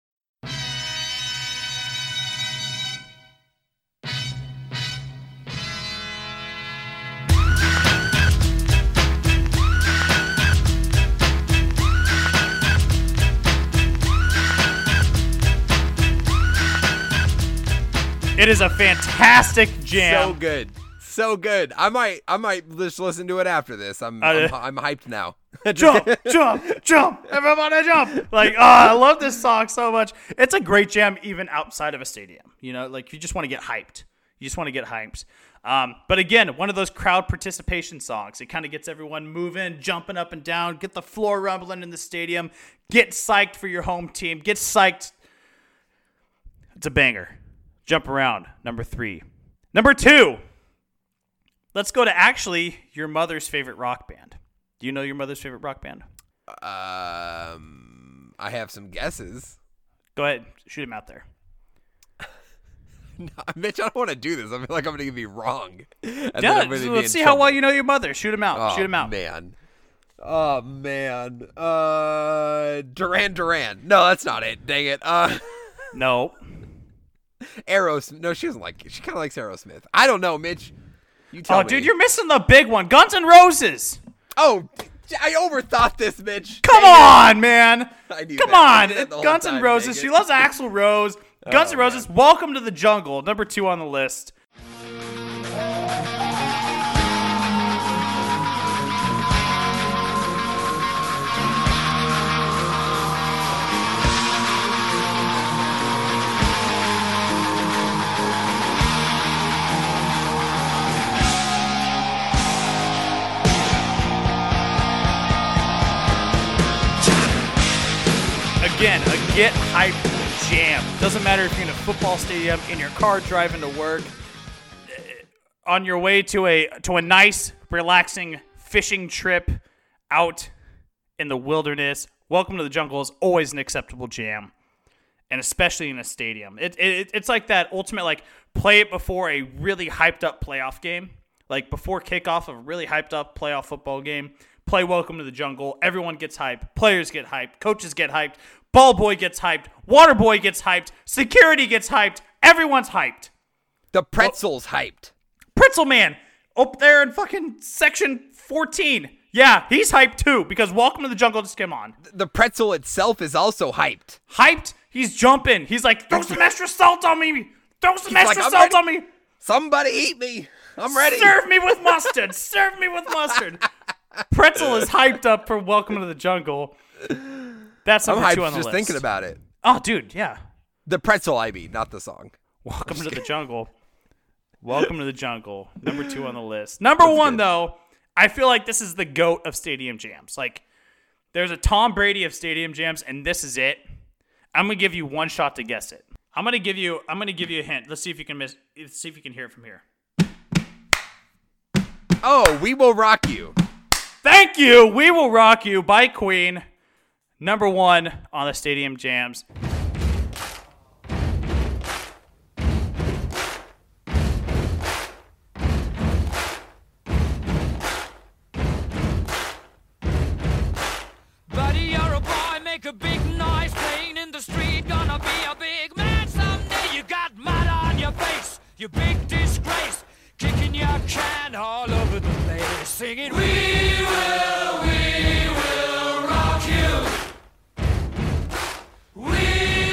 It is a fantastic jam. So good. I might just listen to it after this. I'm hyped now. Jump, everybody jump! Like, I love this song so much. It's a great jam, even outside of a stadium. Like, you just want to get hyped. But again, one of those crowd participation songs. It kind of gets everyone moving, jumping up and down, get the floor rumbling in the stadium, get psyched for your home team, get psyched. It's a banger. Jump Around, number 3. Number 2, let's go to actually your mother's favorite rock band. Do you know your mother's favorite rock band? I have some guesses. Go ahead, shoot them out there. No, Mitch, I don't want to do this. I feel like I'm going to be wrong. Let's see how well you know your mother. Shoot them out. Shoot them out. Oh, man. Duran Duran. No, that's not it. Dang it. No. Aerosmith. No, she kind of likes Aerosmith. I don't know, Mitch. You tell me. Oh, dude, you're missing the big one. Guns N' Roses. Oh, I overthought this, Mitch. Come on, man. Come on. Guns N' Roses. She loves Axl Rose. Guns N' Roses. Man. Welcome to the Jungle. Number 2 on the list. Again, a get hyped jam. Doesn't matter if you're in a football stadium, in your car driving to work, on your way to a nice, relaxing fishing trip out in the wilderness, Welcome to the Jungle is always an acceptable jam, and especially in a stadium. It's like that ultimate, like, play it before a really hyped up playoff game. Like, before kickoff of a really hyped up playoff football game, play Welcome to the Jungle. Everyone gets hyped. Players get hyped. Coaches get hyped. Ball boy gets hyped. Water boy gets hyped. Security gets hyped. Everyone's hyped. The pretzel's hyped. Pretzel Man up there in fucking section 14. Yeah, he's hyped too because Welcome to the Jungle just came on. The pretzel itself is also hyped. Hyped? He's jumping. He's like, throw some extra salt on me. Throw some extra salt on me. Somebody eat me. I'm ready. Serve me with mustard. Serve me with mustard. Pretzel is hyped up for Welcome to the Jungle. That's number 2 on the list. Just thinking about it. Oh, dude, yeah. The pretzel, I mean, not the song. Welcome to the Jungle. Welcome to the Jungle. Number 2 on the list. Number 1, though, I feel like this is the GOAT of stadium jams. Like, there's a Tom Brady of stadium jams, and this is it. I'm gonna give you one shot to guess it. I'm gonna give you a hint. Let's see if you can hear it from here. Oh, We Will Rock You. Thank you. We Will Rock You by Queen. Number 1 on the stadium jams. Buddy, you're a boy, make a big noise, playing in the street, gonna be a big man someday. You got mud on your face, you big disgrace, kicking your can all over the place, singing, we will rock you. We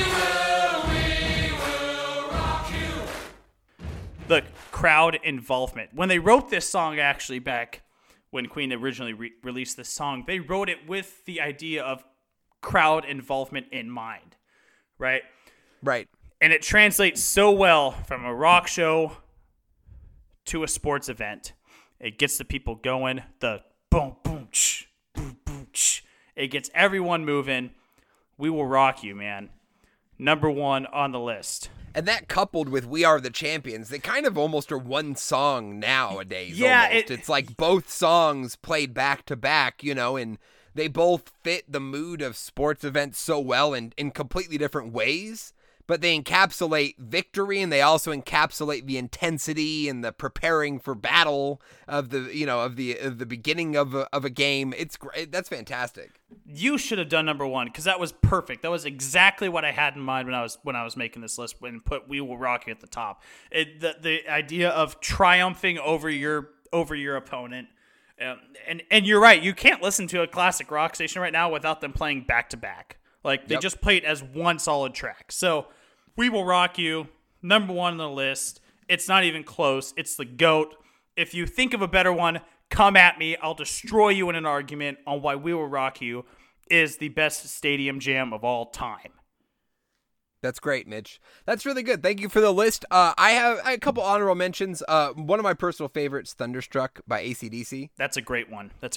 will rock you. The crowd involvement. When they wrote this song, actually, back when Queen originally released this song, they wrote it with the idea of crowd involvement in mind, right? Right. And it translates so well from a rock show to a sports event. It gets the people going, the boom, boom, ch, boom, boom, ch. It gets everyone moving. We Will Rock You, man. Number 1 on the list. And that coupled with We Are the Champions, they kind of almost are one song nowadays. Yeah, almost. It's like both songs played back to back, and they both fit the mood of sports events so well in completely different ways. But they encapsulate victory, and they also encapsulate the intensity and the preparing for battle of the beginning of a game. It's great. That's fantastic. You should have done number 1 because that was perfect. That was exactly what I had in mind when I was making this list and put We Will Rock You at the top. The idea of triumphing over your opponent. And you're right. You can't listen to a classic rock station right now without them playing back to back. Like, they just play it as one solid track. So, We Will Rock You, number 1 on the list. It's not even close. It's the GOAT. If you think of a better one, come at me. I'll destroy you in an argument on why We Will Rock You is the best stadium jam of all time. That's great, Mitch. That's really good. Thank you for the list. I have a couple honorable mentions. One of my personal favorites, Thunderstruck by AC/DC. That's a great one. Yes.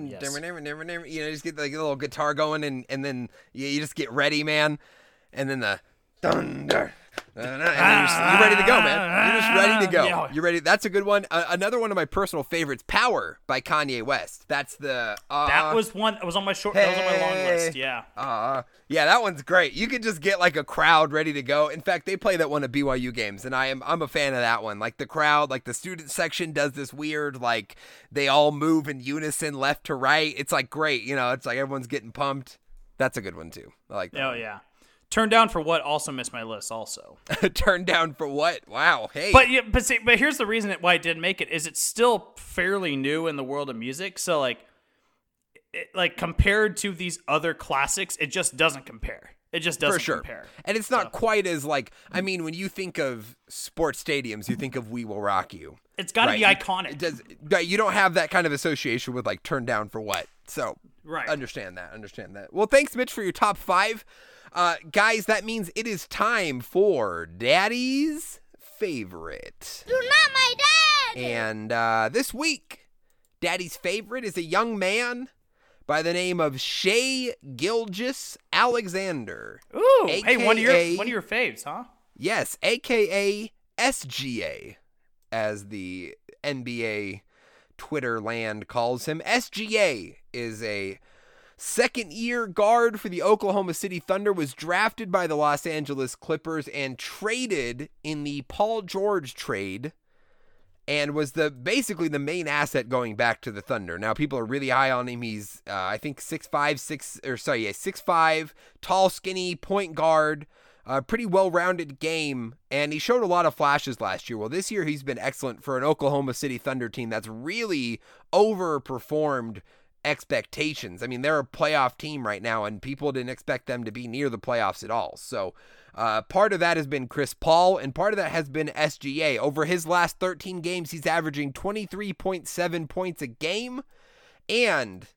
Just get like a little guitar going, and then you just get ready, man. And then the thunder. And you're ready to go, man. You're just ready to go. Yeah. You're ready. That's a good one. Another one of my personal favorites, Power by Kanye West. That's the... that was one. That was on my that was on my long list. Yeah. Yeah, that one's great. You could just get like a crowd ready to go. In fact, they play that one at BYU games, and I'm a fan of that one. Like the crowd, like the student section does this weird, like they all move in unison left to right. It's like great. It's like everyone's getting pumped. That's a good one too. I like that. Oh, yeah. Turn Down for What also missed my list also. Turn Down for What? Wow. Hey. But here's the reason why it didn't make it is it's still fairly new in the world of music. So like compared to these other classics, it just doesn't compare. It just doesn't compare. And it's not quite as when you think of sports stadiums, you think of We Will Rock You. It's got to be iconic. You don't have that kind of association with like Turn Down for What. So right. Understand that. Well, thanks, Mitch, for your top 5. Guys, that means it is time for Daddy's Favorite. You're not my dad! And this week, Daddy's Favorite is a young man by the name of Shai Gilgeous-Alexander. Ooh, AKA, hey, one of your faves, huh? Yes, a.k.a. SGA, as the NBA Twitter land calls him. SGA is a second-year guard for the Oklahoma City Thunder, was drafted by the Los Angeles Clippers and traded in the Paul George trade, and was basically the main asset going back to the Thunder. Now, people are really high on him. He's, I think, 6'5", tall, skinny, point guard, pretty well-rounded game, and he showed a lot of flashes last year. Well, this year he's been excellent for an Oklahoma City Thunder team that's really overperformed expectations. I mean, they're a playoff team right now, and people didn't expect them to be near the playoffs at all. So, part of that has been Chris Paul, and part of that has been SGA. Over his last 13 games, he's averaging 23.7 points a game. And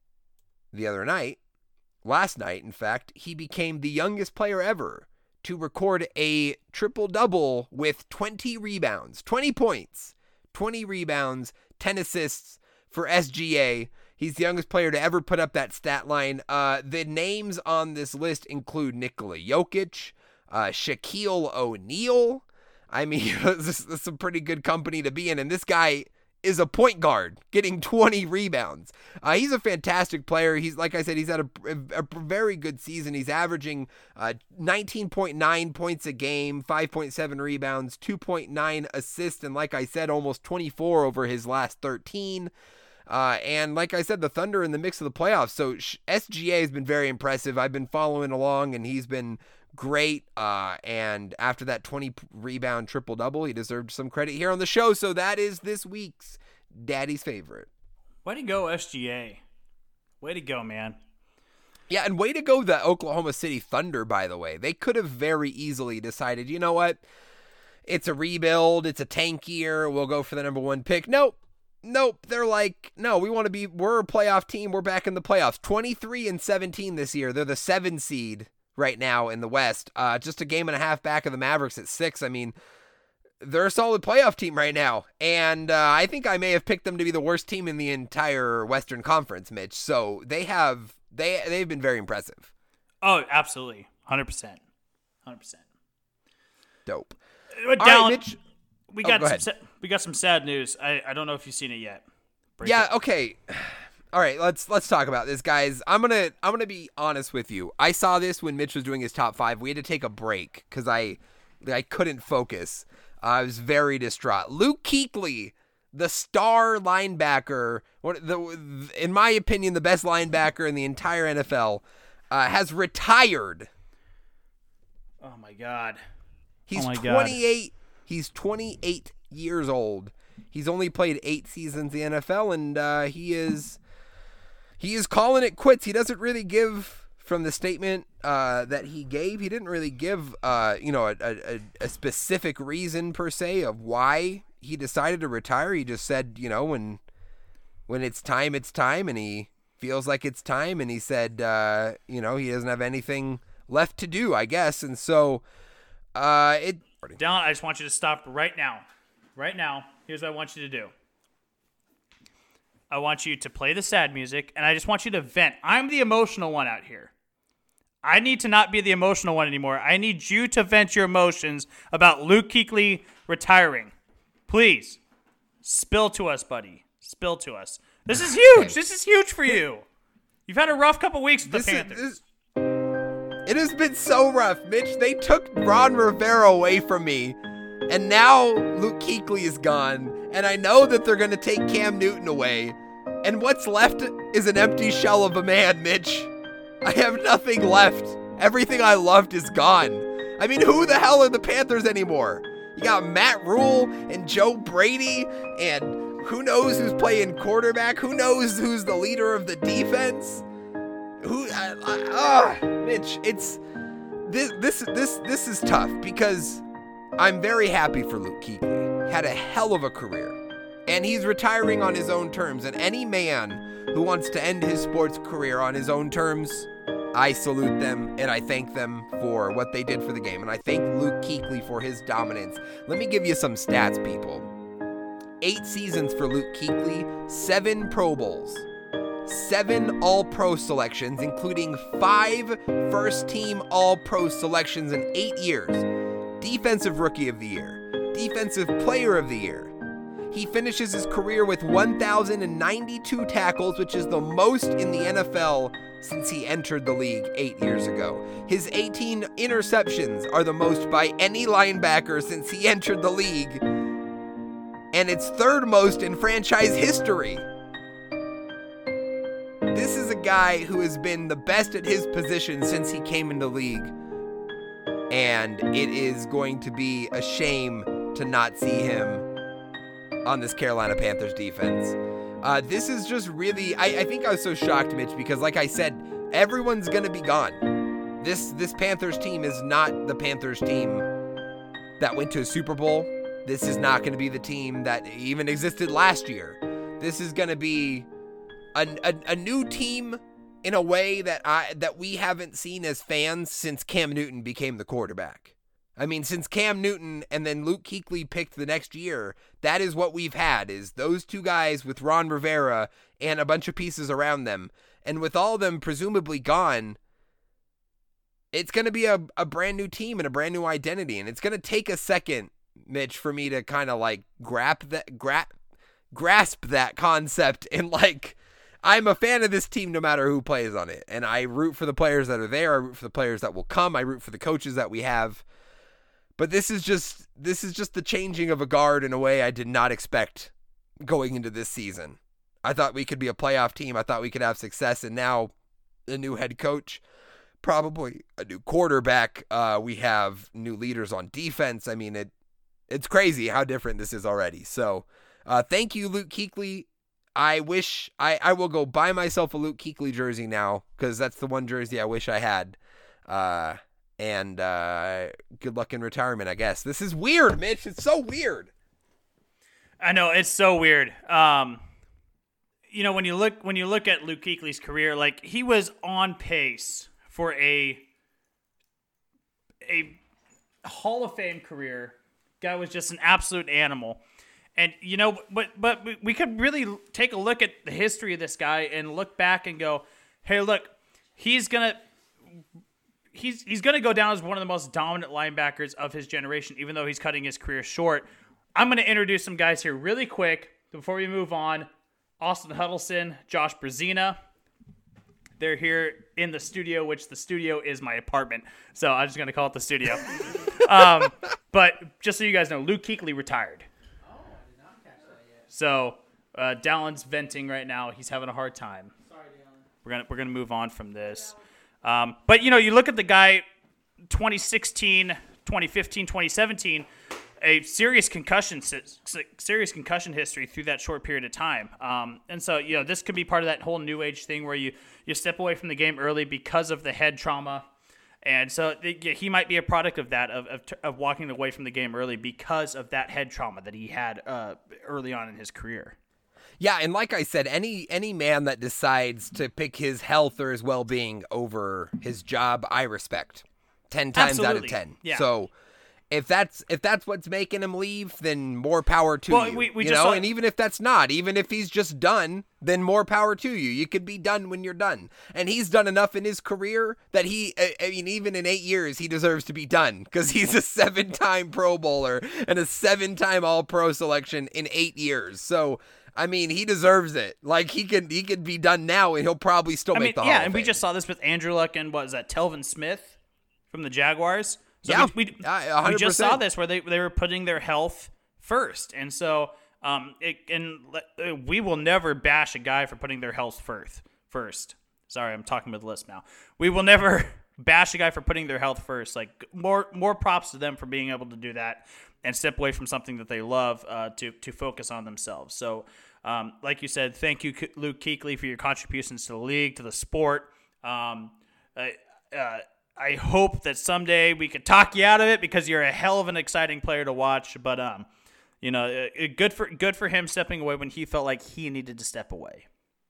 last night, in fact, he became the youngest player ever to record a triple-double with 20 rebounds, 20 points, 20 rebounds, 10 assists for SGA. He's the youngest player to ever put up that stat line. The names on this list include Nikola Jokic, Shaquille O'Neal. I mean, this is some pretty good company to be in. And this guy is a point guard getting 20 rebounds. He's a fantastic player. He's, like I said, he's had a very good season. He's averaging 19.9 points a game, 5.7 rebounds, 2.9 assists, and like I said, almost 24 over his last 13. And like I said, the Thunder in the mix of the playoffs. So SGA has been very impressive. I've been following along, and he's been great. And after that 20 rebound triple-double, he deserved some credit here on the show. So that is this week's Daddy's Favorite. Way to go, SGA. Way to go, man. Yeah, and way to go the Oklahoma City Thunder, by the way. They could have very easily decided, you know what? It's a rebuild. It's a tank year. We'll go for the number 1 pick. Nope. They're like, no, we're a playoff team. We're back in the playoffs. 23-17 this year. They're the 7 seed right now in the West. Just a game and a half back of the Mavericks at 6. I mean, they're a solid playoff team right now. And I think I may have picked them to be the worst team in the entire Western Conference, Mitch. So they've been very impressive. Oh, absolutely. 100%. Dope. All right, Mitch. We got some sad news. I don't know if you've seen it yet. Okay. All right, let's talk about this, guys. I'm gonna be honest with you. I saw this when Mitch was doing his top 5. We had to take a break because I couldn't focus. I was very distraught. Luke Kuechly, the star linebacker, in my opinion, the best linebacker in the entire NFL, has retired. Oh my God. He's 28. He's 28 years old. He's only played 8 seasons in the NFL, and he is calling it quits. He doesn't really give, from the statement that he gave, he didn't really give a specific reason per se of why he decided to retire. He just said, when it's time, it's time, and he feels like it's time, and he said, he doesn't have anything left to do, I guess, and so Dylan, I just want you to stop right now. Right now, here's what I want you to do. I want you to play the sad music, and I just want you to vent. I'm the emotional one out here. I need to not be the emotional one anymore. I need you to vent your emotions about Luke Kuechly retiring. Please, spill to us, buddy. Spill to us. This is huge. This is huge for you. You've had a rough couple weeks with the Panthers. It has been so rough, Mitch. They took Ron Rivera away from me, and now Luke Kuechly is gone, and I know that they're going to take Cam Newton away, and what's left is an empty shell of a man, Mitch. I have nothing left. Everything I loved is gone. I mean, who the hell are the Panthers anymore? You got Matt Rule and Joe Brady, and who knows who's playing quarterback? Who knows who's the leader of the defense? Mitch, it's this is tough because I'm very happy for Luke Kuechly. He had a hell of a career, and he's retiring on his own terms. And any man who wants to end his sports career on his own terms, I salute them and I thank them for what they did for the game. And I thank Luke Kuechly for his dominance. Let me give you some stats, people. 8 seasons for Luke Kuechly, 7 Pro Bowls, 7 All-Pro selections, including 5 first-team All-Pro selections in 8 years. Defensive Rookie of the Year, Defensive Player of the Year. He finishes his career with 1,092 tackles, which is the most in the NFL since he entered the league 8 years ago. His 18 interceptions are the most by any linebacker since he entered the league, and it's third most in franchise history. This is a guy who has been the best at his position since he came into the league, and it is going to be a shame to not see him on this Carolina Panthers defense. This is just really, I think I was so shocked, Mitch, because like I said, everyone's going to be gone. This Panthers team is not the Panthers team that went to a Super Bowl. This is not going to be the team that even existed last year. This is going to be a new team in a way that we haven't seen as fans since Cam Newton became the quarterback. I mean, since Cam Newton and then Luke Kuechly picked the next year, that is what we've had, is those two guys with Ron Rivera and a bunch of pieces around them. And with all of them presumably gone, it's going to be a brand new team and a brand new identity. And it's going to take a second, Mitch, for me to kind of like grasp that concept. And like, I'm a fan of this team no matter who plays on it. And I root for the players that are there. I root for the players that will come. I root for the coaches that we have. But this is just the changing of a guard in a way I did not expect going into this season. I thought we could be a playoff team. I thought we could have success. And now a new head coach, probably a new quarterback. We have new leaders on defense. I mean, it's crazy how different this is already. So thank you, Luke Kuechly. I wish I will go buy myself a Luke Kuechly jersey now, because that's the one jersey I wish I had. And good luck in retirement, I guess. This is weird, Mitch. It's so weird. I know, it's so weird. You know, when you look at Luke Kuechly's career, like, he was on pace for a Hall of Fame career. Guy was just an absolute animal. And, you know, but we could really take a look at the history of this guy and look back and go, hey, look, he's going to go down as one of the most dominant linebackers of his generation, even though he's cutting his career short. I'm going to introduce some guys here really quick before we move on. Austin Huddleston, Josh Brzezina. They're here in the studio, which the studio is my apartment. So I'm just going to call it the studio. But just so you guys know, Luke Kuechly retired. Oh, I did not catch that yet. So Dallin's venting right now. He's having a hard time. Sorry, Dallin. We're gonna move on from this. But, you know, you look at the guy, 2016, 2015, 2017, a serious concussion history through that short period of time. And so, you know, this could be part of that whole new age thing where you step away from the game early because of the head trauma. And so he might be a product of that, of walking away from the game early because of that head trauma that he had early on in his career. Yeah, and like I said, any man that decides to pick his health or his well-being over his job, I respect 10 times Absolutely. out of 10. Yeah. So if that's what's making him leave, then more power to you. We you just know, saw, and even if that's not, even if he's just done, then more power to you. You could be done when you're done. And he's done enough in his career that even in 8 years, he deserves to be done, because he's a 7-time Pro Bowler and a 7-time All-Pro selection in 8 years. So, I mean, he deserves it. Like, he could be done now, and he'll probably still make the Hall of and we Fame. just saw this with Andrew Luck and what was that, Telvin Smith from the Jaguars. So yeah, we 100%. just saw this where they were putting their health first, and so we will never bash a guy for putting their health first. Sorry, I'm talking with the list now. We will never bash a guy for putting their health first. Like, more props to them for being able to do that and step away from something that they love to focus on themselves. So, like you said, thank you, Luke Kuechly, for your contributions to the league, to the sport. I hope that someday we could talk you out of it, because you're a hell of an exciting player to watch. But you know, good for him stepping away when he felt like he needed to step away.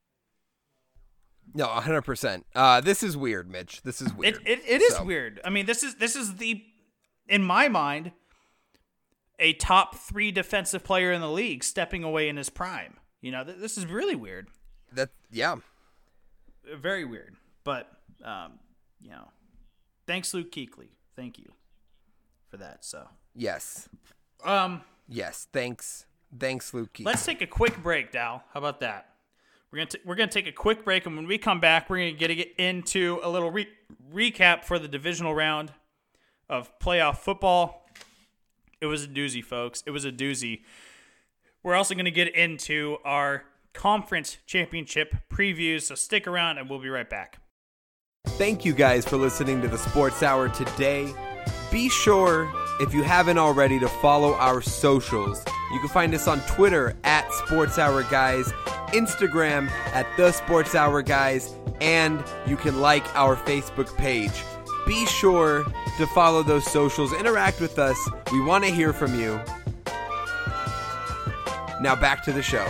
No, 100%. This is weird, Mitch. This is weird. It is weird. I mean, this is the, in my mind, a top 3 defensive player in the league stepping away in his prime. You know, this is really weird. Yeah. Very weird. But you know, thanks, Luke Kuechly. Thank you for that. So yes. Um. Yes. Thanks. Thanks, Lukey. Let's take a quick break, Dal. How about that? We're gonna take a quick break, and when we come back, we're gonna get into a little recap for the divisional round of playoff football. It was a doozy, folks. It was a doozy. We're also gonna get into our conference championship previews, so stick around, and we'll be right back. Thank you guys for listening to the Sports Hour today. Be sure, if you haven't already, to follow our socials. You can find us on Twitter at Sports Hour Guys, Instagram at The Sports Hour Guys, and you can like our Facebook page. Be sure to follow those socials. Interact with us. We want to hear from you. Now back to the show.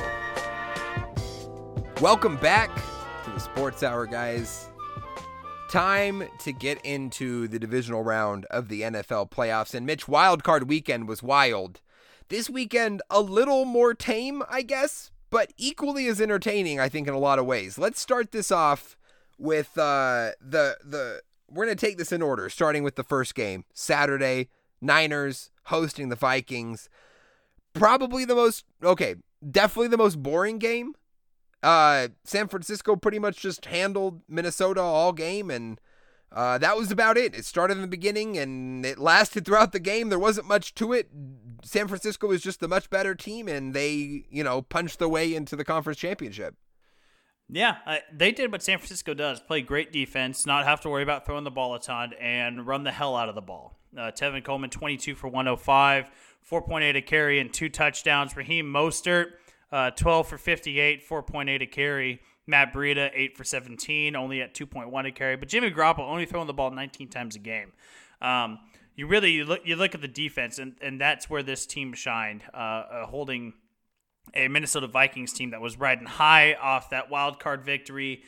Welcome back to the Sports Hour, guys. Time to get into the divisional round of the NFL playoffs. And Mitch, wildcard weekend was wild. This weekend, a little more tame, I guess, but equally as entertaining, I think, in a lot of ways. Let's start this off with we're going to take this in order, starting with the first game. Saturday, Niners hosting the Vikings. Definitely the most boring game. San Francisco pretty much just handled Minnesota all game, and that was about it. It started in the beginning, and it lasted throughout the game. There wasn't much to it. San Francisco was just the much better team, and they, punched their way into the conference championship. Yeah, they did what San Francisco does, play great defense, not have to worry about throwing the ball a ton, and run the hell out of the ball. Tevin Coleman, 22 for 105, 4.8 a carry, and 2 touchdowns. Raheem Mostert, 12 for 58, 4.8 a carry. Matt Breida, 8 for 17, only at 2.1 a carry. But Jimmy Garoppolo only throwing the ball 19 times a game. You look at the defense, and that's where this team shined, holding a Minnesota Vikings team that was riding high off that wild card victory.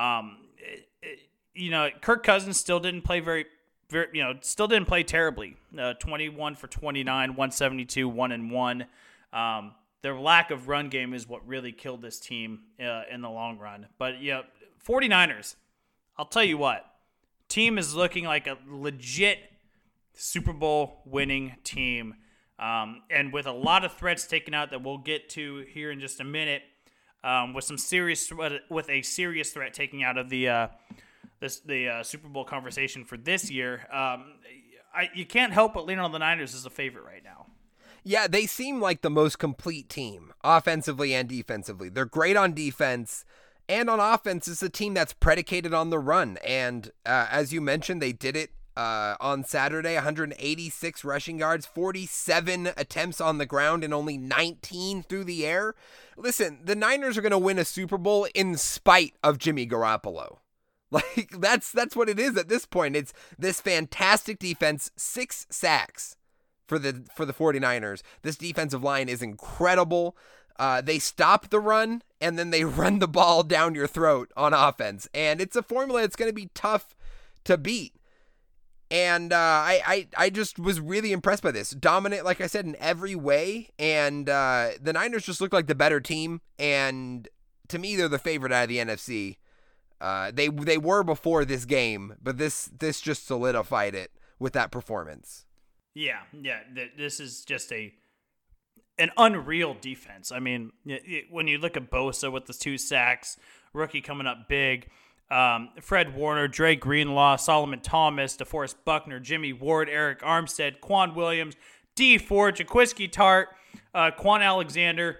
Kirk Cousins still didn't play still didn't play terribly. 21 for 29, 172, 1-1. Their lack of run game is what really killed this team in the long run. But 49ers, I'll tell you what, team is looking like a legit Super Bowl winning team. And with a lot of threats taken out that we'll get to here in just a minute, with a serious threat taken out of the Super Bowl conversation for this year, you can't help but lean on the Niners as a favorite right now. Yeah, they seem like the most complete team, offensively and defensively. They're great on defense, and on offense, it's a team that's predicated on the run. And as you mentioned, they did it on Saturday, 186 rushing yards, 47 attempts on the ground, and only 19 through the air. Listen, the Niners are going to win a Super Bowl in spite of Jimmy Garoppolo. Like, that's what it is at this point. It's this fantastic defense, 6 sacks for the 49ers. This defensive line is incredible. They stop the run, and then they run the ball down your throat on offense. And it's a formula that's going to be tough to beat. And I just was really impressed by this. Dominant, like I said, in every way. And the Niners just look like the better team. And to me, they're the favorite out of the NFC. They were before this game, but this just solidified it with that performance. Yeah. This is just an unreal defense. I mean, when you look at Bosa with the 2 sacks, rookie coming up big, Fred Warner, Dre Greenlaw, Solomon Thomas, DeForest Buckner, Jimmy Ward, Eric Armstead, Quan Williams, Dee Ford, Jaquiski Tart, Quan Alexander.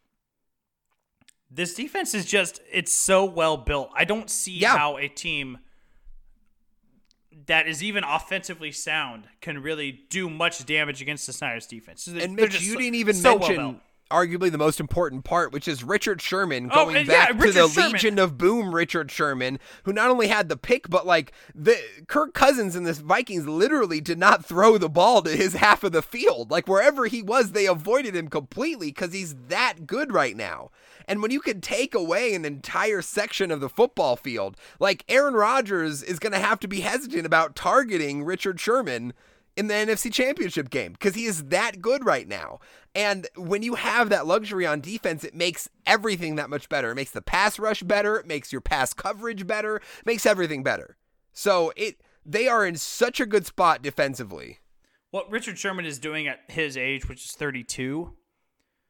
This defense is it's so well built. I don't see how a team that is even offensively sound can really do much damage against the Niners defense. And Mitch, you didn't even mention arguably the most important part, which is Richard Sherman going back to the Legion of Boom Richard Sherman, who not only had the pick, but Kirk Cousins and this Vikings literally did not throw the ball to his half of the field. Like, wherever he was, they avoided him completely because he's that good right now. And when you can take away an entire section of the football field, like Aaron Rodgers is going to have to be hesitant about targeting Richard Sherman in the NFC Championship game because he is that good right now. And when you have that luxury on defense, it makes everything that much better. It makes the pass rush better. It makes your pass coverage better. It makes everything better. So they are in such a good spot defensively. What Richard Sherman is doing at his age, which is 32,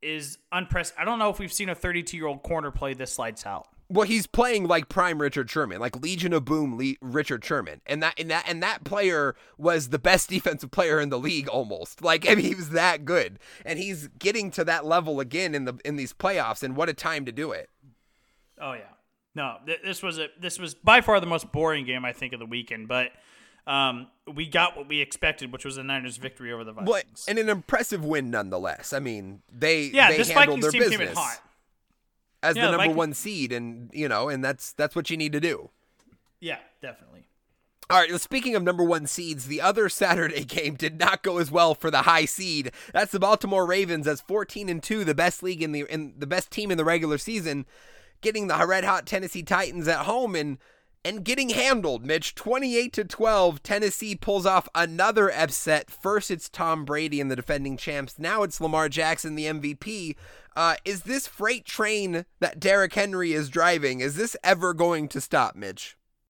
is unprecedented. I don't know if we've seen a 32-year-old corner play this lights out. Well, he's playing like prime Richard Sherman, like Legion of Boom Richard Sherman, and that player was the best defensive player in the league almost. Like, I mean, he was that good, and he's getting to that level again in these playoffs. And what a time to do it! Oh yeah, no, this was by far the most boring game I think of the weekend, but we got what we expected, which was a Niners victory over the Vikings. Well, and an impressive win nonetheless. I mean, they this handled Vikings their team business came in hot. as Yeah, the number Vikings- one seed, and that's what you need to do. Yeah, definitely. All right, well, speaking of number one seeds, the other Saturday game did not go as well for the high seed. That's the Baltimore Ravens as 14-2, the best league in the best team in the regular season, getting the red hot Tennessee Titans at home and getting handled. Mitch, 28-12, Tennessee pulls off another upset. First it's Tom Brady and the defending champs. Now it's Lamar Jackson, the MVP. Is this freight train that Derrick Henry is driving, is this ever going to stop, Mitch?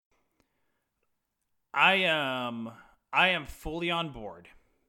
I am fully on board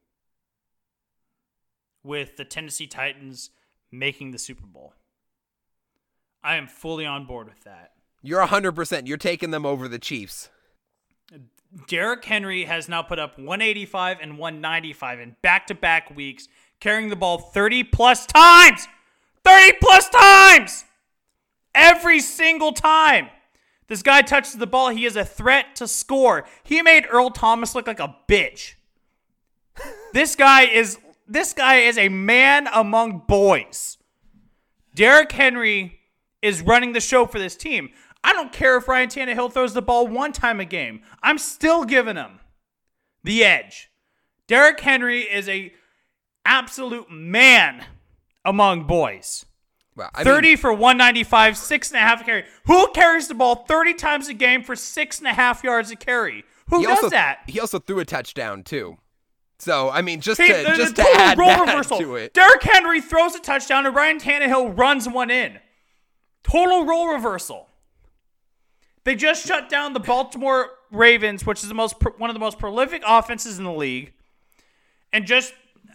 with the Tennessee Titans making the Super Bowl. I am fully on board with that. You're 100%. You're taking them over the Chiefs. Derrick Henry has now put up 185 and 195 in back-to-back weeks, carrying the ball 30-plus times! 30-plus times! Every single time this guy touches the ball, he is a threat to score. He made Earl Thomas look like a bitch. This guy is a man among boys. Derrick Henry is running the show for this team. I don't care if Ryan Tannehill throws the ball one time a game. I'm still giving him the edge. Derrick Henry is a absolute man among boys. Well, 30 for 195, 6.5 carry. Who carries the ball 30 times a game for 6.5 yards a carry? Who does that? He also threw a touchdown, too. So, I mean, just Hey, to the add total role that reversal. to it. Derrick Henry throws a touchdown and Ryan Tannehill runs one in. Total role reversal. They just shut down the Baltimore Ravens, which is one of the most prolific offenses in the league. And just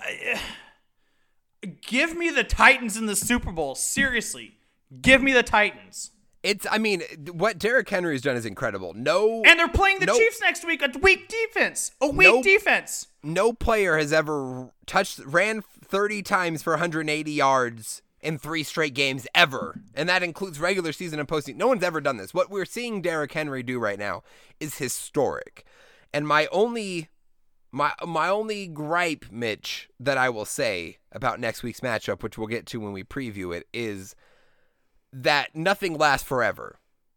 give me the Titans in the Super Bowl. Seriously. Give me the Titans. What Derrick Henry's done is incredible. And they're playing the Chiefs next week. A weak defense. Defense. No player has ever ran 30 times for 180 yards in 3 straight games ever. And that includes regular season and postseason. No one's ever done this. What we're seeing Derrick Henry do right now is historic. And my only gripe, Mitch, that I will say about next week's matchup, which we'll get to when we preview it, is that nothing lasts forever.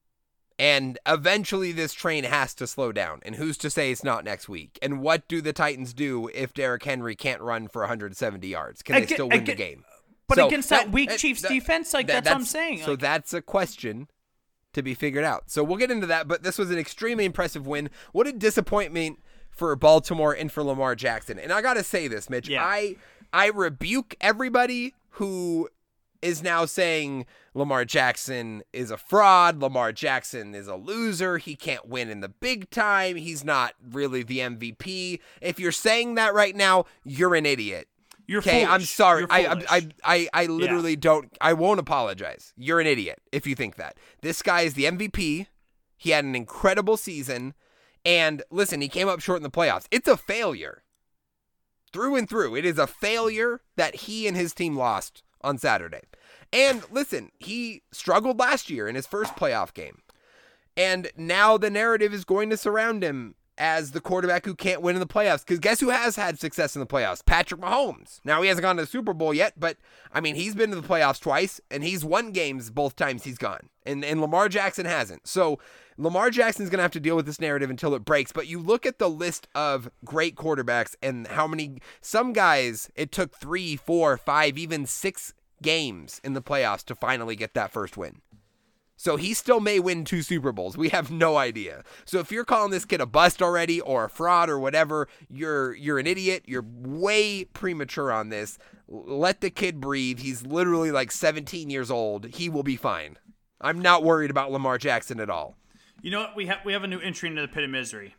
And eventually this train has to slow down. And who's to say it's not next week? And what do the Titans do if Derrick Henry can't run for 170 yards? Can they still win the game? But against that weak Chiefs defense, that's what I'm saying. So that's a question to be figured out. So we'll get into that, but this was an extremely impressive win. What a disappointment for Baltimore and for Lamar Jackson. And I got to say this, Mitch. Yeah. I rebuke everybody who is now saying Lamar Jackson is a fraud. Lamar Jackson is a loser. He can't win in the big time. He's not really the MVP. If you're saying that right now, you're an idiot. You're okay, foolish. I'm sorry. You're foolish. I literally I won't apologize. You're an idiot if you think that. This guy is the MVP. He had an incredible season. And listen, he came up short in the playoffs. It's a failure. Through and through. It is a failure that he and his team lost on Saturday. And listen, he struggled last year in his first playoff game. And now the narrative is going to surround him as the quarterback who can't win in the playoffs. Because guess who has had success in the playoffs? Patrick Mahomes. Now, he hasn't gone to the Super Bowl yet, but, I mean, he's been to the playoffs twice, and he's won games both times he's gone. And Lamar Jackson hasn't. So, Lamar Jackson's going to have to deal with this narrative until it breaks. But you look at the list of great quarterbacks and how many, some guys, it took 3, 4, 5, even 6 games in the playoffs to finally get that first win. So he still may win 2 Super Bowls. We have no idea. So if you're calling this kid a bust already or a fraud or whatever, you're an idiot. You're way premature on this. Let the kid breathe. He's literally like 17 years old. He will be fine. I'm not worried about Lamar Jackson at all. You know what? We have a new entry into the pit of misery.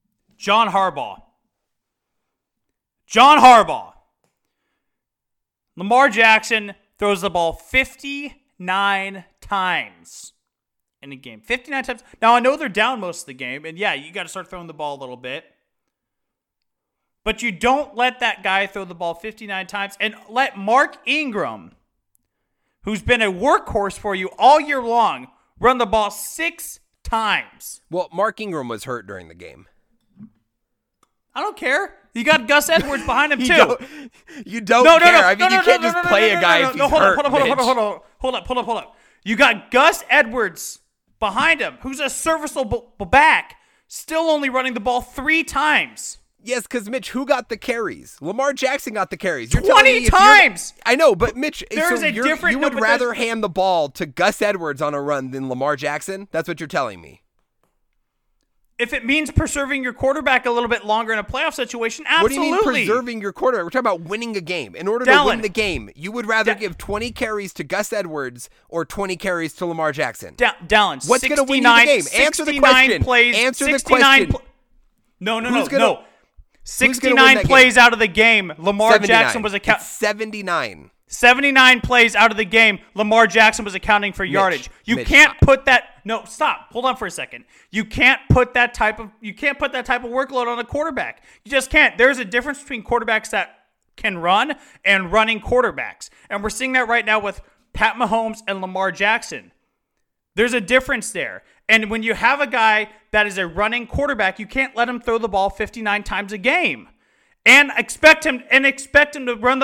John Harbaugh. John Harbaugh. Lamar Jackson throws the ball 59 times in a game. 59 times. Now, I know they're down most of the game, and yeah, you got to start throwing the ball a little bit. But you don't let that guy throw the ball 59 times and let Mark Ingram, who's been a workhorse for you all year long, run the ball 6 times. Well, Mark Ingram was hurt during the game. I don't care. You got Gus Edwards behind him, too. You don't care. I mean, you can't just play a guy if he's hurt. Hold up. You got Gus Edwards behind him, who's a serviceable back, still only running the ball 3 times. Yes, because, Mitch, who got the carries? Lamar Jackson got the carries. You're 20 times! I know, but, Mitch, you would rather hand the ball to Gus Edwards on a run than Lamar Jackson? That's what you're telling me. If it means preserving your quarterback a little bit longer in a playoff situation, absolutely. What do you mean preserving your quarterback? We're talking about winning a game. In order to win the game, you would rather give 20 carries to Gus Edwards or 20 carries to Lamar Jackson. Dallin, what's going to win you the game? Answer the question. Answer the question. No. 69 plays out of the game. Lamar 79. Jackson was 79. 79 plays out of the game. Lamar Jackson was accounting for yardage. You can't put that. No, stop. Hold on for a second. You can't put that type of workload on a quarterback. You just can't. There's a difference between quarterbacks that can run and running quarterbacks. And we're seeing that right now with Pat Mahomes and Lamar Jackson. There's a difference there. And when you have a guy that is a running quarterback, you can't let him throw the ball 59 times a game and expect him to run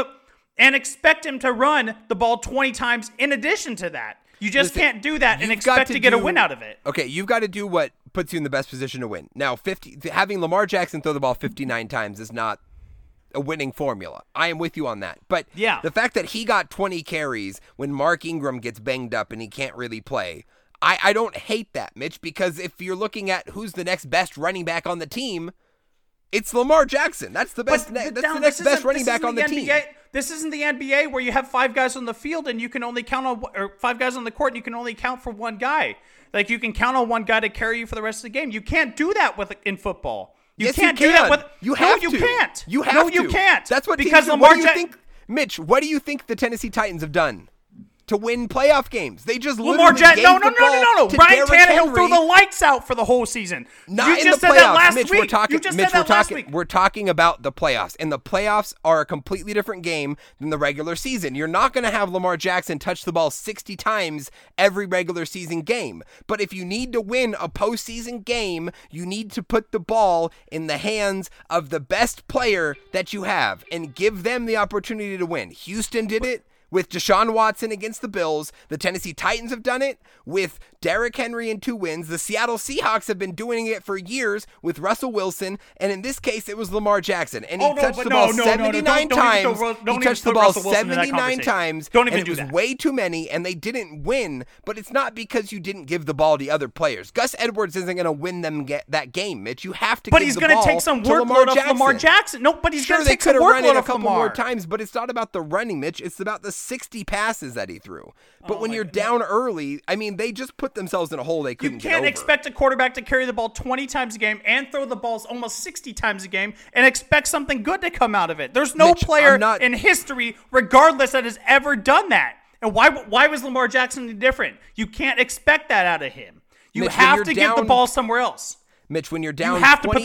the ball 20 times in addition to that. You just can't do that and expect to get a win out of it. Okay, you've got to do what puts you in the best position to win. Now, having Lamar Jackson throw the ball 59 times is not a winning formula. I am with you on that. But the fact that he got 20 carries when Mark Ingram gets banged up and he can't really play, I don't hate that, Mitch, because if you're looking at who's the next best running back on the team, it's Lamar Jackson. That's the best. That's the next best running back on the team. This isn't the NBA where you have 5 guys on the field and you can only count on, or 5 guys on the court and you can only count for one guy. Like you can count on one guy to carry you for the rest of the game. You can't do that in football. You can't do that with. You have to. You can't. You have to. No, you can't. That's what because teams. What do you think, Mitch? What do you think the Tennessee Titans have done to win playoff games? They just literally gave the ball to Ryan Derrick Tannehill Henry. threw the lights out for the whole season. Not you in just the said playoffs. that last Mitch, week. we're talking. You just Mitch, said that last week. We're talking about the playoffs, and the playoffs are a completely different game than the regular season. You're not going to have Lamar Jackson touch the ball 60 times every regular season game. But if you need to win a postseason game, you need to put the ball in the hands of the best player that you have and give them the opportunity to win. Houston did it with Deshaun Watson against the Bills. The Tennessee Titans have done it with Derrick Henry in 2 wins. The Seattle Seahawks have been doing it for years with Russell Wilson. And in this case, it was Lamar Jackson. And he touched the ball 79 times. He touched the ball 79 times. Don't even and do it was that. way too many, and they didn't win. But it's not because you didn't give the ball to other players. Gus Edwards isn't going to win them that game, Mitch. You have to give the ball to Lamar Jackson. But he's going to take some workload off Lamar Jackson. No, but he's going to take some workload off Lamar. More times, but it's not about the running, Mitch. It's about the 60 passes that he threw. But when you're down early, I mean, they just put themselves in a hole they couldn't get over. You can't expect a quarterback to carry the ball 20 times a game and throw the balls almost 60 times a game and expect something good to come out of it. There's no player in history, regardless, that has ever done that. And why was Lamar Jackson different? You can't expect that out of him. You have to give the ball somewhere else. Mitch, when you're down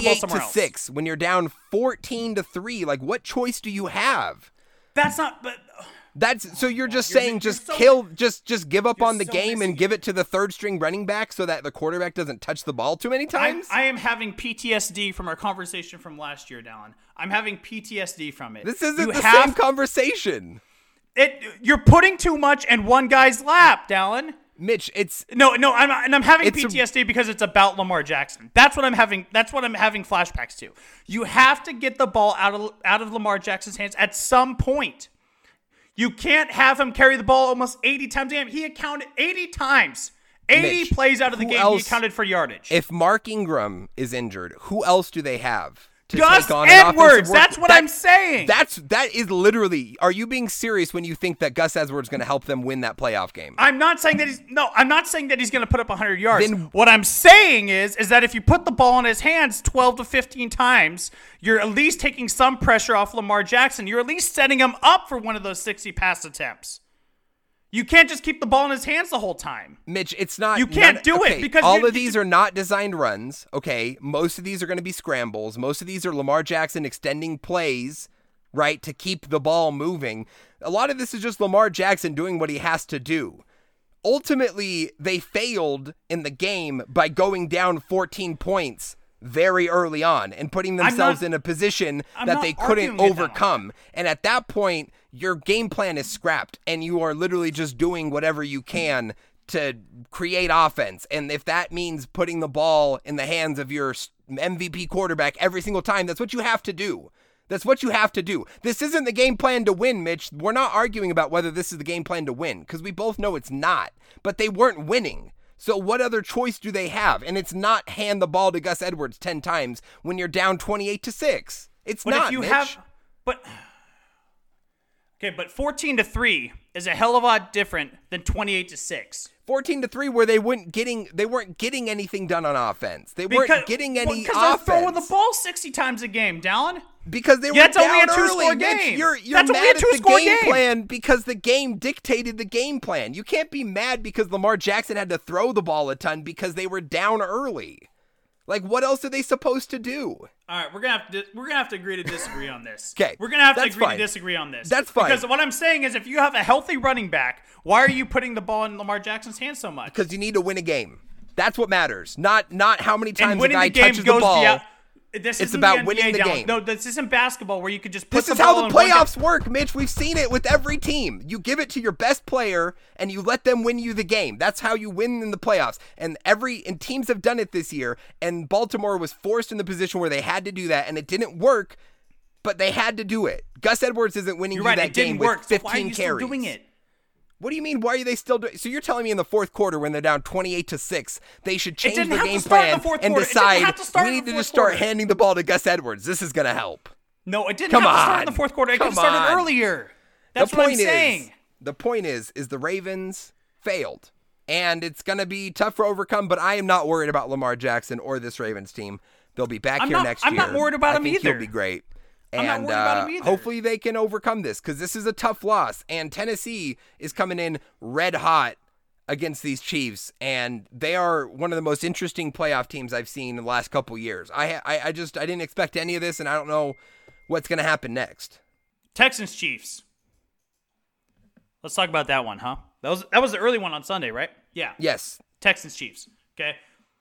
28-6, when you're down 14-3, like what choice do you have? That's not. But that's so you're just saying just give up on the game and give it to the third string running back so that the quarterback doesn't touch the ball too many times? I am having PTSD from our conversation from last year, Dallin. I'm having PTSD from it. This isn't the same conversation. You're putting too much in one guy's lap, Dallin. Mitch, it's I'm having PTSD because it's about Lamar Jackson. That's what I'm having flashbacks to. You have to get the ball out of Lamar Jackson's hands at some point. You can't have him carry the ball almost 80 times a game. He accounted 80 times. 80 plays out of the game, he accounted for yardage. If Mark Ingram is injured, who else do they have to Gus take on an Edwards. offensive work. That's what I'm saying. That is literally. Are you being serious when you think that Gus Edwards is going to help them win that playoff game? I'm not saying that I'm not saying that he's going to put up 100 yards. Then- what I'm saying is that if you put the ball in his hands 12 to 15 times, you're at least taking some pressure off Lamar Jackson. You're at least setting him up for one of those 60 pass attempts. You can't just keep the ball in his hands the whole time. Mitch, it's not. You can't do it because all of these are not designed runs. Okay, most of these are going to be scrambles. Most of these are Lamar Jackson extending plays, right, to keep the ball moving. A lot of this is just Lamar Jackson doing what he has to do. Ultimately, they failed in the game by going down 14 points very early on and putting themselves in a position that they couldn't overcome. And at that point, your game plan is scrapped and you are literally just doing whatever you can to create offense. And if that means putting the ball in the hands of your MVP quarterback every single time, that's what you have to do. That's what you have to do. This isn't the game plan to win, Mitch. We're not arguing about whether this is the game plan to win because we both know it's not. But they weren't winning. So what other choice do they have? And it's not hand the ball to Gus Edwards 10 times when you're down 28-6. It's not, if you Mitch. But 14-3 is a hell of a lot different than 28-6. 14-3 where they weren't getting anything done on offense. They weren't getting any offense. Because they're throwing the ball 60 times a game, Dallin. Because they were That's down only a early. two-score Mitch, game. You're That's mad only a at the two-score game game. plan because the game dictated the game plan. You can't be mad because Lamar Jackson had to throw the ball a ton because they were down early. Like, what else are they supposed to do? All right, we're gonna have to agree to disagree on this. Okay, we're gonna have to that's agree fine. to disagree on this. That's fine. Because what I'm saying is, if you have a healthy running back, why are you putting the ball in Lamar Jackson's hands so much? Because you need to win a game. That's what matters. Not how many And times a winning guy the game touches the goes ball. beyond. This It's isn't about the NBA, winning the Dallin. game. No, this isn't basketball where you could just put This the is how ball the in one playoffs work, Mitch. We've seen it with every team. You give it to your best player and you let them win you the game. That's how you win in the playoffs. And teams have done it this year, and Baltimore was forced in the position where they had to do that, and it didn't work, but they had to do it. Gus Edwards isn't winning You're you right, that it didn't game work. with So 15 why are you carries. still doing it? What do you mean? Why are they still doing? So you're telling me in the fourth quarter when they're down 28-6, they should change didn't their have to game start in plan the fourth and quarter. It didn't decide have to start we in need the to just fourth start quarter. handing the ball to Gus Edwards. This is going to help. No, it didn't Come have to start in on. the fourth quarter. It could have Come started on. earlier. That's the what I'm point saying. The point is the Ravens failed. And it's going to be tough to overcome, but I am not worried about Lamar Jackson or this Ravens team. They'll be back next year. I'm not worried about him I think either. he'll be great. I'm not And worried about him either. hopefully they can overcome this because this is a tough loss. And Tennessee is coming in red hot against these Chiefs, and they are one of the most interesting playoff teams I've seen in the last couple years. I didn't expect any of this, and I don't know what's going to happen next. Texans Chiefs. Let's talk about that one, huh? That was the early one on Sunday, right? Yeah. Yes. Texans Chiefs. Okay.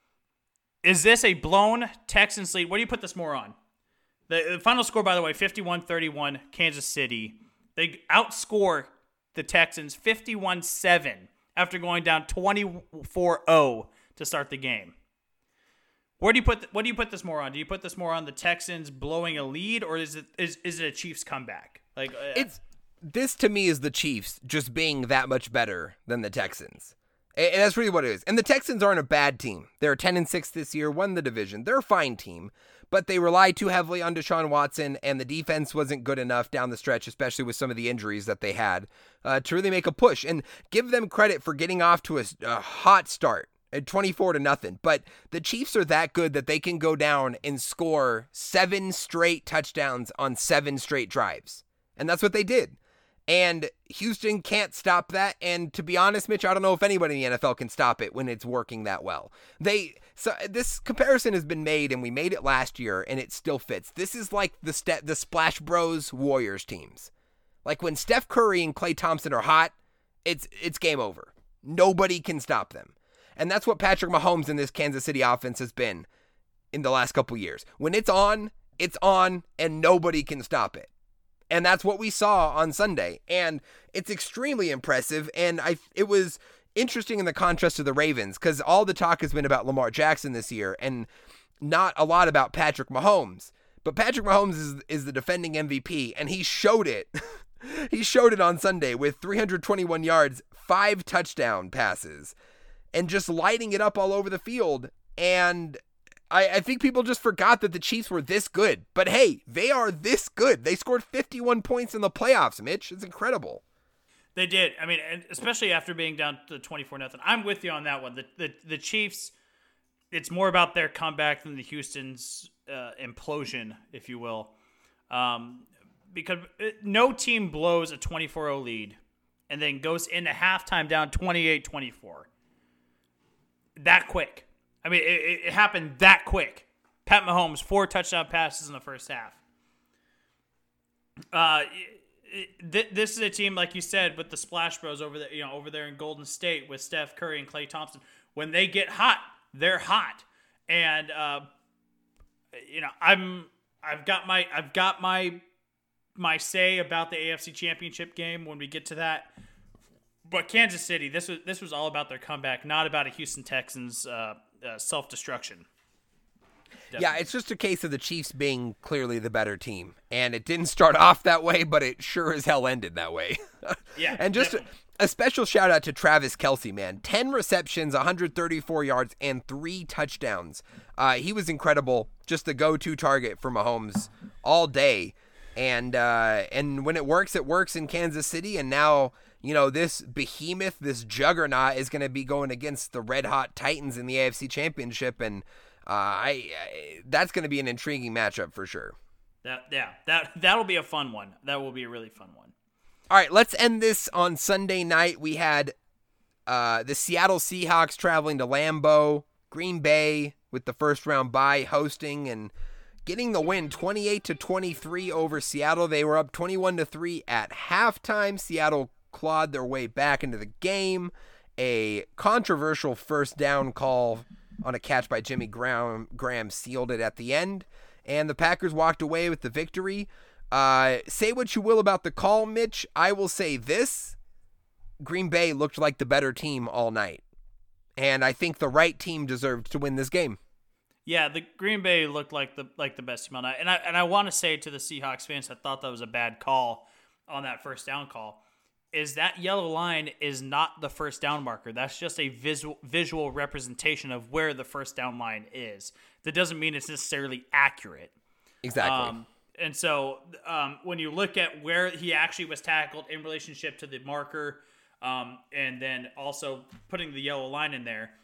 Is this a blown Texans lead? What do you put this more on? The final score, by the way, 51-31, Kansas City. They outscore the Texans 51-7 after going down 24-0 to start the game. What do you put this more on? Do you put this more on the Texans blowing a lead, or is it a Chiefs comeback? This to me is the Chiefs just being that much better than the Texans. And that's really what it is. And the Texans aren't a bad team. They're 10-6 this year, won the division. They're a fine team, but they rely too heavily on Deshaun Watson, and the defense wasn't good enough down the stretch, especially with some of the injuries that they had, to really make a push. And give them credit for getting off to a hot start at 24-0. But the Chiefs are that good that they can go down and score 7 straight touchdowns on 7 straight drives. And that's what they did. And Houston can't stop that. And to be honest, Mitch, I don't know if anybody in the NFL can stop it when it's working that well. So this comparison has been made, and we made it last year, and it still fits. This is like the Splash Bros Warriors teams. Like when Steph Curry and Klay Thompson are hot, it's game over. Nobody can stop them. And that's what Patrick Mahomes in this Kansas City offense has been in the last couple years. When it's on, and nobody can stop it. And that's what we saw on Sunday. And it's extremely impressive. And it was interesting in the contrast to the Ravens because all the talk has been about Lamar Jackson this year and not a lot about Patrick Mahomes. But Patrick Mahomes is the defending MVP, and he showed it. He showed it on Sunday with 321 yards, 5 touchdown passes, and just lighting it up all over the field. And I think people just forgot that the Chiefs were this good. But hey, they are this good. They scored 51 points in the playoffs, Mitch. It's incredible. They did. I mean, and especially after being down to 24-0. I'm with you on that one. The Chiefs, it's more about their comeback than the Houston's implosion, if you will. Because no team blows a 24-0 lead and then goes into halftime down 28-24. That quick. I mean, it happened that quick. Pat Mahomes, 4 touchdown passes in the first half. This is a team, like you said, with the Splash Bros over there in Golden State with Steph Curry and Klay Thompson. When they get hot, they're hot. And I've got my say about the AFC Championship game when we get to that. But Kansas City, this was all about their comeback, not about a Houston Texans self-destruction. Definitely. Yeah, it's just a case of the Chiefs being clearly the better team. And it didn't start off that way, but it sure as hell ended that way. Yeah. And just a special shout out to Travis Kelce, man. 10 receptions, 134 yards, and 3 touchdowns. He was incredible. Just the go-to target for Mahomes all day. And when it works in Kansas City. And now, this behemoth, this juggernaut is going to be going against the red-hot Titans in the AFC Championship. And that's going to be an intriguing matchup for sure. That'll be a fun one. That will be a really fun one. All right, let's end this on Sunday night. We had the Seattle Seahawks traveling to Lambeau, Green Bay with the first round bye hosting and getting the win 28-23 over Seattle. They were up 21-3 at halftime. Seattle clawed their way back into the game. A controversial first down call on a catch by Jimmy Graham sealed it at the end, and the Packers walked away with the victory. Say what you will about the call, Mitch. I will say this. Green Bay looked like the better team all night, and I think the right team deserved to win this game. Yeah, the Green Bay looked like the best team all night, and I want to say to the Seahawks fans that thought that was a bad call on that first down call, is that yellow line is not the first down marker. That's just a visual representation of where the first down line is. That doesn't mean it's necessarily accurate. Exactly. And so when you look at where he actually was tackled in relationship to the marker, and then also putting the yellow line in there,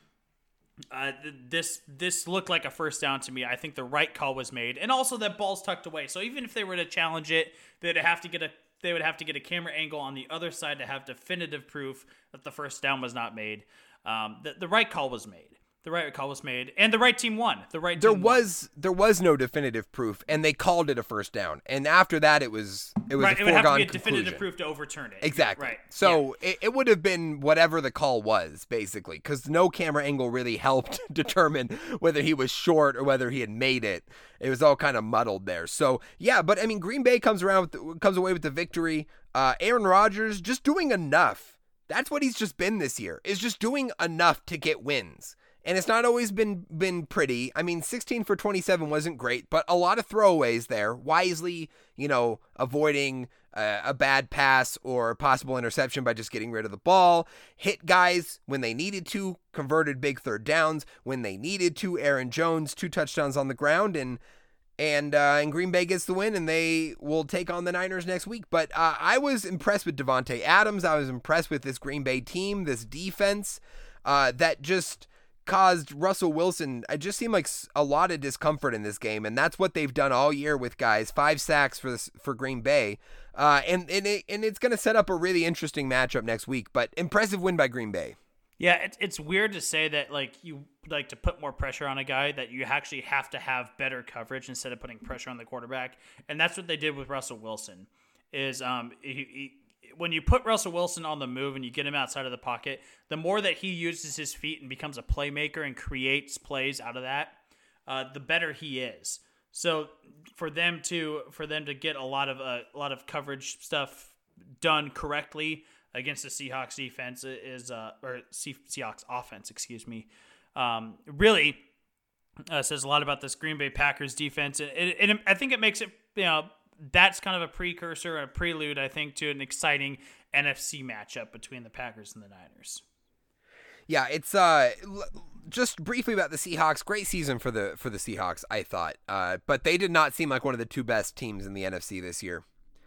this looked like a first down to me. I think the right call was made, and also that ball's tucked away. So even if they were to challenge it, they would have to get a camera angle on the other side to have definitive proof that the first down was not made. The right call was made. The right call was made, and the right team won. There was no definitive proof, and they called it a first down. And after that, it was right, a foregone it would have to be a conclusion. definitive proof to overturn it. Exactly. Right. So it would have been whatever the call was, basically, because no camera angle really helped determine whether he was short or whether he had made it. It was all kind of muddled there. So yeah, but I mean, Green Bay comes away with the victory. Aaron Rodgers just doing enough. That's what he's just been this year. Is just doing enough to get wins. And it's not always been pretty. I mean, 16 for 27 wasn't great, but a lot of throwaways there. Wisely, avoiding a bad pass or a possible interception by just getting rid of the ball. Hit guys when they needed to. Converted big third downs when they needed to. Aaron Jones, 2 touchdowns on the ground, and Green Bay gets the win, and they will take on the Niners next week. But I was impressed with Devontae Adams. I was impressed with this Green Bay team, this defense that just caused Russell Wilson. It just seemed like a lot of discomfort in this game, and that's what they've done all year with guys. 5 sacks for Green Bay, and it's going to set up a really interesting matchup next week. But impressive win by Green Bay. Yeah, it's weird to say that you like to put more pressure on a guy, that you actually have to have better coverage instead of putting pressure on the quarterback, and that's what they did with Russell Wilson. Is when you put Russell Wilson on the move and you get him outside of the pocket, the more that he uses his feet and becomes a playmaker and creates plays out of that, the better he is. So for them to get a lot of coverage stuff done correctly against the Seahawks defense Seahawks offense, really says a lot about this Green Bay Packers defense, and I think it makes it that's kind of a precursor, a prelude, I think, to an exciting NFC matchup between the Packers and the Niners. Yeah, it's just briefly about the Seahawks. Great season for the Seahawks, I thought. But they did not seem like one of the two best teams in the NFC this year.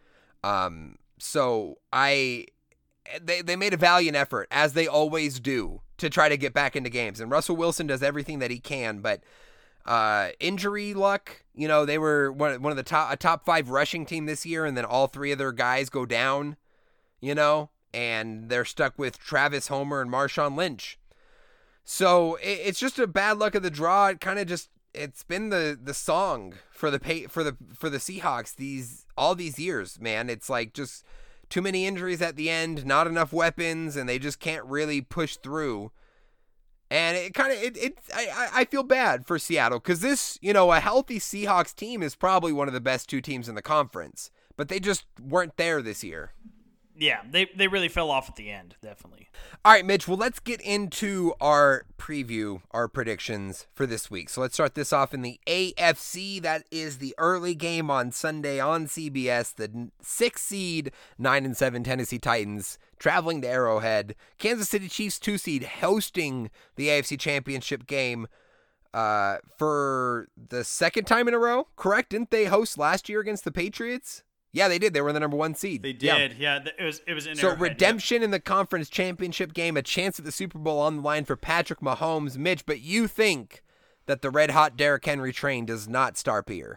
So they made a valiant effort, as they always do, to try to get back into games. And Russell Wilson does everything that he can, but injury luck, they were one of the top 5 rushing team this year, and then all 3 of their guys go down, and they're stuck with Travis Homer and Marshawn Lynch. So it's just a bad luck of the draw. It kind of it's been the song for the Seahawks all these years, man. It's like just too many injuries at the end, not enough weapons, and they just can't really push through. And I feel bad for Seattle, because this, a healthy Seahawks team is probably one of the best 2 teams in the conference, but they just weren't there this year. Yeah, they really fell off at the end, definitely. All right, Mitch, well, let's get into our preview, our predictions for this week. So let's start this off in the AFC. That is the early game on Sunday on CBS. The 6th seed, 9-7 Tennessee Titans traveling to Arrowhead. Kansas City Chiefs, 2 seed, hosting the AFC Championship game for the 2nd time in a row, correct? Didn't they host last year against the Patriots? Yeah, they did. They were the number 1 seed. They did. Yeah, it was in So Arrowhead, redemption in the conference championship game, a chance at the Super Bowl on the line for Patrick Mahomes. Mitch, but you think that the red-hot Derrick Henry train does not start here?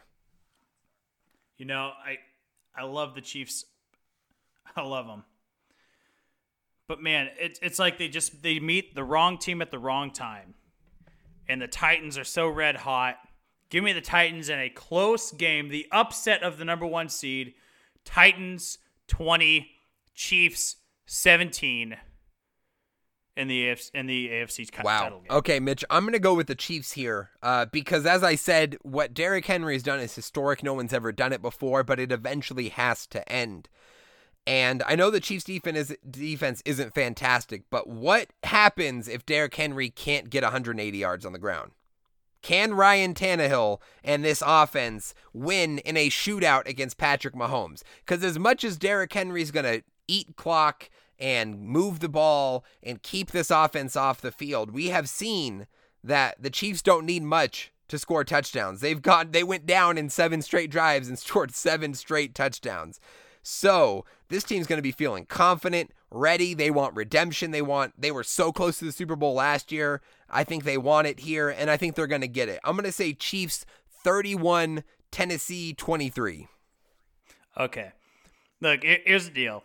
I love the Chiefs. I love them. But, man, it's like they meet the wrong team at the wrong time. And the Titans are so red-hot. Give me the Titans in a close game, the upset of the number 1 seed. Titans 20, Chiefs 17 in the AFC title game. Okay, Mitch, I'm going to go with the Chiefs here because, as I said, what Derrick Henry has done is historic. No one's ever done it before, but it eventually has to end. And I know the Chiefs' defense isn't fantastic, but what happens if Derrick Henry can't get 180 yards on the ground? Can Ryan Tannehill and this offense win in a shootout against Patrick Mahomes? Because as much as Derrick Henry's going to eat clock and move the ball and keep this offense off the field, we have seen that the Chiefs don't need much to score touchdowns. They went down in 7 straight drives and scored 7 straight touchdowns. So this team's going to be feeling confident, ready. They want redemption. They were so close to the Super Bowl last year. I think they want it here, and I think they're going to get it. I'm going to say Chiefs 31, Tennessee 23. Okay. Look, here's the deal.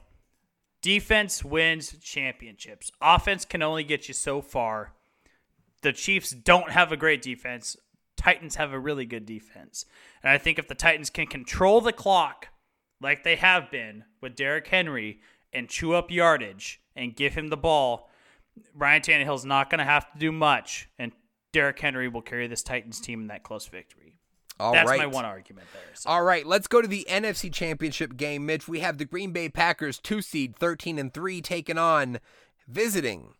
Defense wins championships. Offense can only get you so far. The Chiefs don't have a great defense. Titans have a really good defense. And I think if the Titans can control the clock like they have been with Derrick Henry and chew up yardage and give him the ball, Ryan Tannehill's not going to have to do much, and Derrick Henry will carry this Titans team in that close victory. That's my one argument there. So. All right, let's go to the NFC Championship game, Mitch. We have the Green Bay Packers, 2 seed, 13-3, taking on, visiting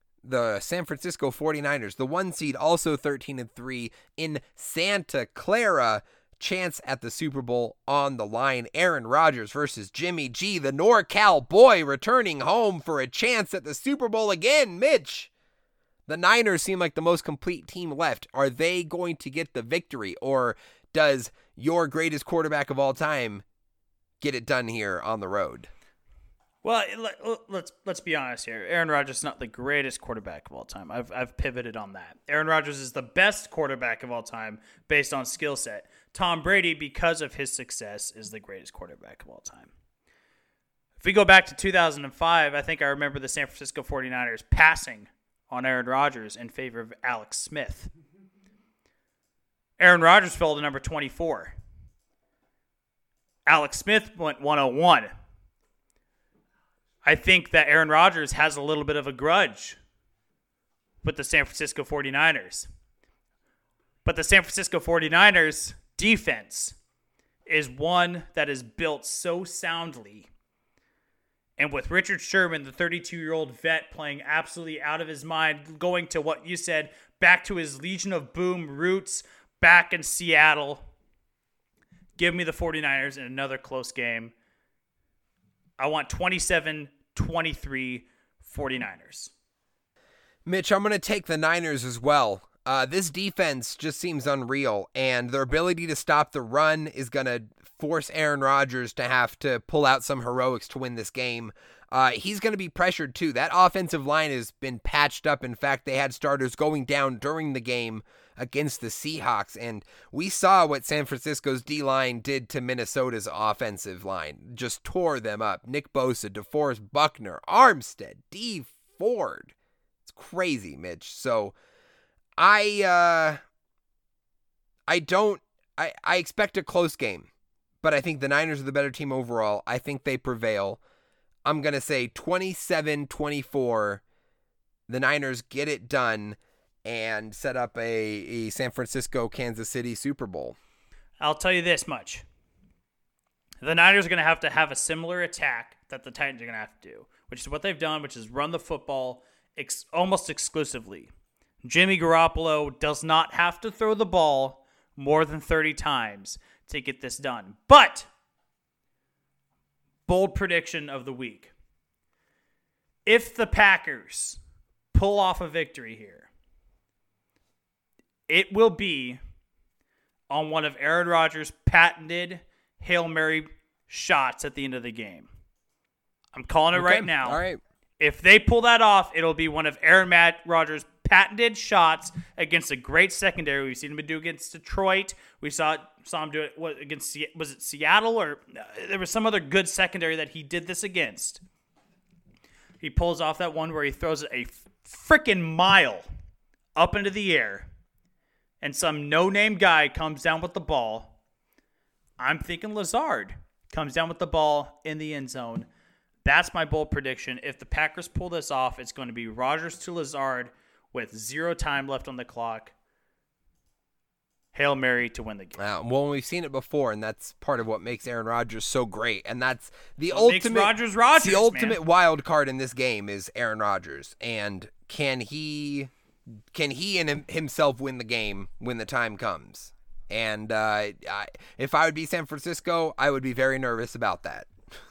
the San Francisco 49ers, the 1 seed, also 13-3 in Santa Clara. Chance at the Super Bowl on the line. Aaron Rodgers versus Jimmy G, the NorCal boy, returning home for a chance at the Super Bowl again. Mitch, the Niners seem like the most complete team left. Are they going to get the victory, or does your greatest quarterback of all time get it done here on the road? Well, let's be honest here. Aaron Rodgers is not the greatest quarterback of all time. I've pivoted on that. Aaron Rodgers is the best quarterback of all time based on skill set. Tom Brady, because of his success, is the greatest quarterback of all time. If we go back to 2005, I think I remember the San Francisco 49ers passing on Aaron Rodgers in favor of Alex Smith. Aaron Rodgers fell to number 24. Alex Smith went 101. I think that Aaron Rodgers has a little bit of a grudge with the San Francisco 49ers. But the San Francisco 49ers defense is one that is built so soundly. And with Richard Sherman, the 32-year-old vet, playing absolutely out of his mind, going to what you said, back to his Legion of Boom roots, back in Seattle. Give me the 49ers in another close game. I want 27-23 49ers. Mitch, I'm going to take the Niners as well. This defense just seems unreal, and their ability to stop the run is going to force Aaron Rodgers to have to pull out some heroics to win this game. He's going to be pressured too. That offensive line has been patched up. In fact, they had starters going down during the game against the Seahawks, and we saw what San Francisco's D-line did to Minnesota's offensive line. Just tore them up. Nick Bosa, DeForest Buckner, Armstead, Dee Ford. It's crazy, Mitch. So I expect a close game, but I think the Niners are the better team overall. I think they prevail. I'm going to say 27-24. The Niners get it done and set up a San Francisco-Kansas City Super Bowl. I'll tell you this much. The Niners are going to have a similar attack that the Titans are going to have to do, which is what they've done, which is run the football almost exclusively. Jimmy Garoppolo does not have to throw the ball more than 30 times to get this done. But, bold prediction of the week. If the Packers pull off a victory here, it will be on one of Aaron Rodgers' patented Hail Mary shots at the end of the game. I'm calling it right now. All right. If they pull that off, it'll be one of Aaron Rodgers' patented shots against a great secondary. We've seen him do against Detroit. We saw him do it against, was it Seattle, or there was some other good secondary that he did this against. He pulls off that one where he throws it a freaking mile up into the air, and some no-name guy comes down with the ball. I'm thinking Lazard comes down with the ball in the end zone. That's my bold prediction. If the Packers pull this off, it's going to be Rodgers to Lazard with 0 time left on the clock. Hail Mary to win the game. Well, we've seen it before, and that's part of what makes Aaron Rodgers so great. And that's the ultimate Rodgers, ultimate wild card in this game is Aaron Rodgers. And can he and himself win the game when the time comes? And if I would be San Francisco, I would be very nervous about that.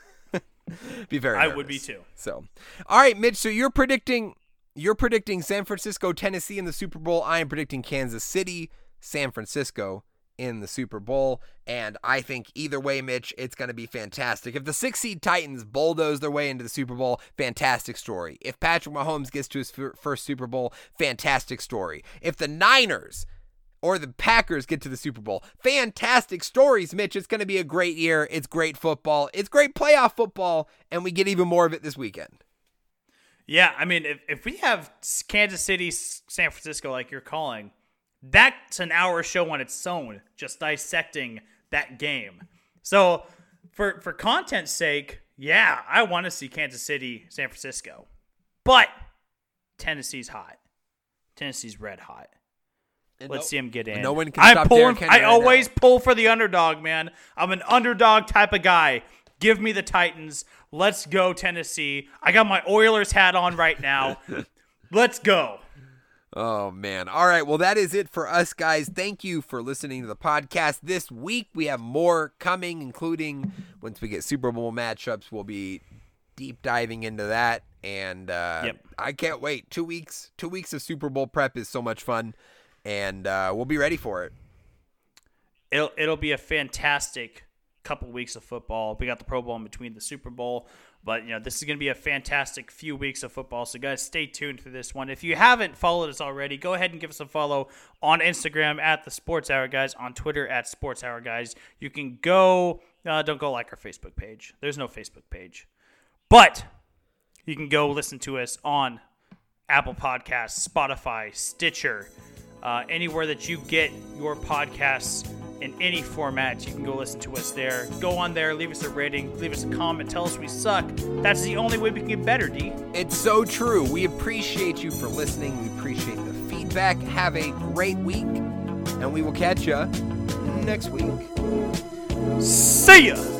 I would be too. So, all right, Mitch. So you're predicting San Francisco, Tennessee in the Super Bowl. I am predicting Kansas City, San Francisco in the Super Bowl. And I think either way, Mitch, it's going to be fantastic. If the 6-seed Titans bulldoze their way into the Super Bowl, fantastic story. If Patrick Mahomes gets to his first Super Bowl, fantastic story. If the Niners or the Packers get to the Super Bowl, fantastic stories, Mitch. It's going to be a great year. It's great football. It's great playoff football, and we get even more of it this weekend. Yeah, I mean, if we have Kansas City, San Francisco like you're calling, that's an hour show on its own, just dissecting that game. So for content's sake, yeah, I want to see Kansas City, San Francisco. But Tennessee's hot. Tennessee's red hot. Let's see him get in. No one can stop Derrick Henry. I always pull for the underdog, man. I'm an underdog type of guy. Give me the Titans. Let's go, Tennessee. I got my Oilers hat on right now. Let's go. Oh, man. All right. Well, that is it for us, guys. Thank you for listening to the podcast. This week, we have more coming, including once we get Super Bowl matchups, we'll be deep diving into that. And I can't wait. 2 weeks. 2 weeks of Super Bowl prep is so much fun. And we'll be ready for it. It'll be a fantastic couple weeks of football. We got the Pro Bowl in between the Super Bowl, but this is going to be a fantastic few weeks of football. So guys, stay tuned for this one. If you haven't followed us already, go ahead and give us a follow on Instagram at the Sports Hour Guys, on Twitter at Sports Hour Guys. You can go. Don't go like our Facebook page. There's no Facebook page, but you can go listen to us on Apple Podcasts, Spotify, Stitcher. Anywhere that you get your podcasts in any format, you can go listen to us there. Go on there, leave us a rating, leave us a comment, tell us we suck. That's the only way we can get better, D. It's so true. We appreciate you for listening. We appreciate the feedback. Have a great week, and we will catch you next week. See ya!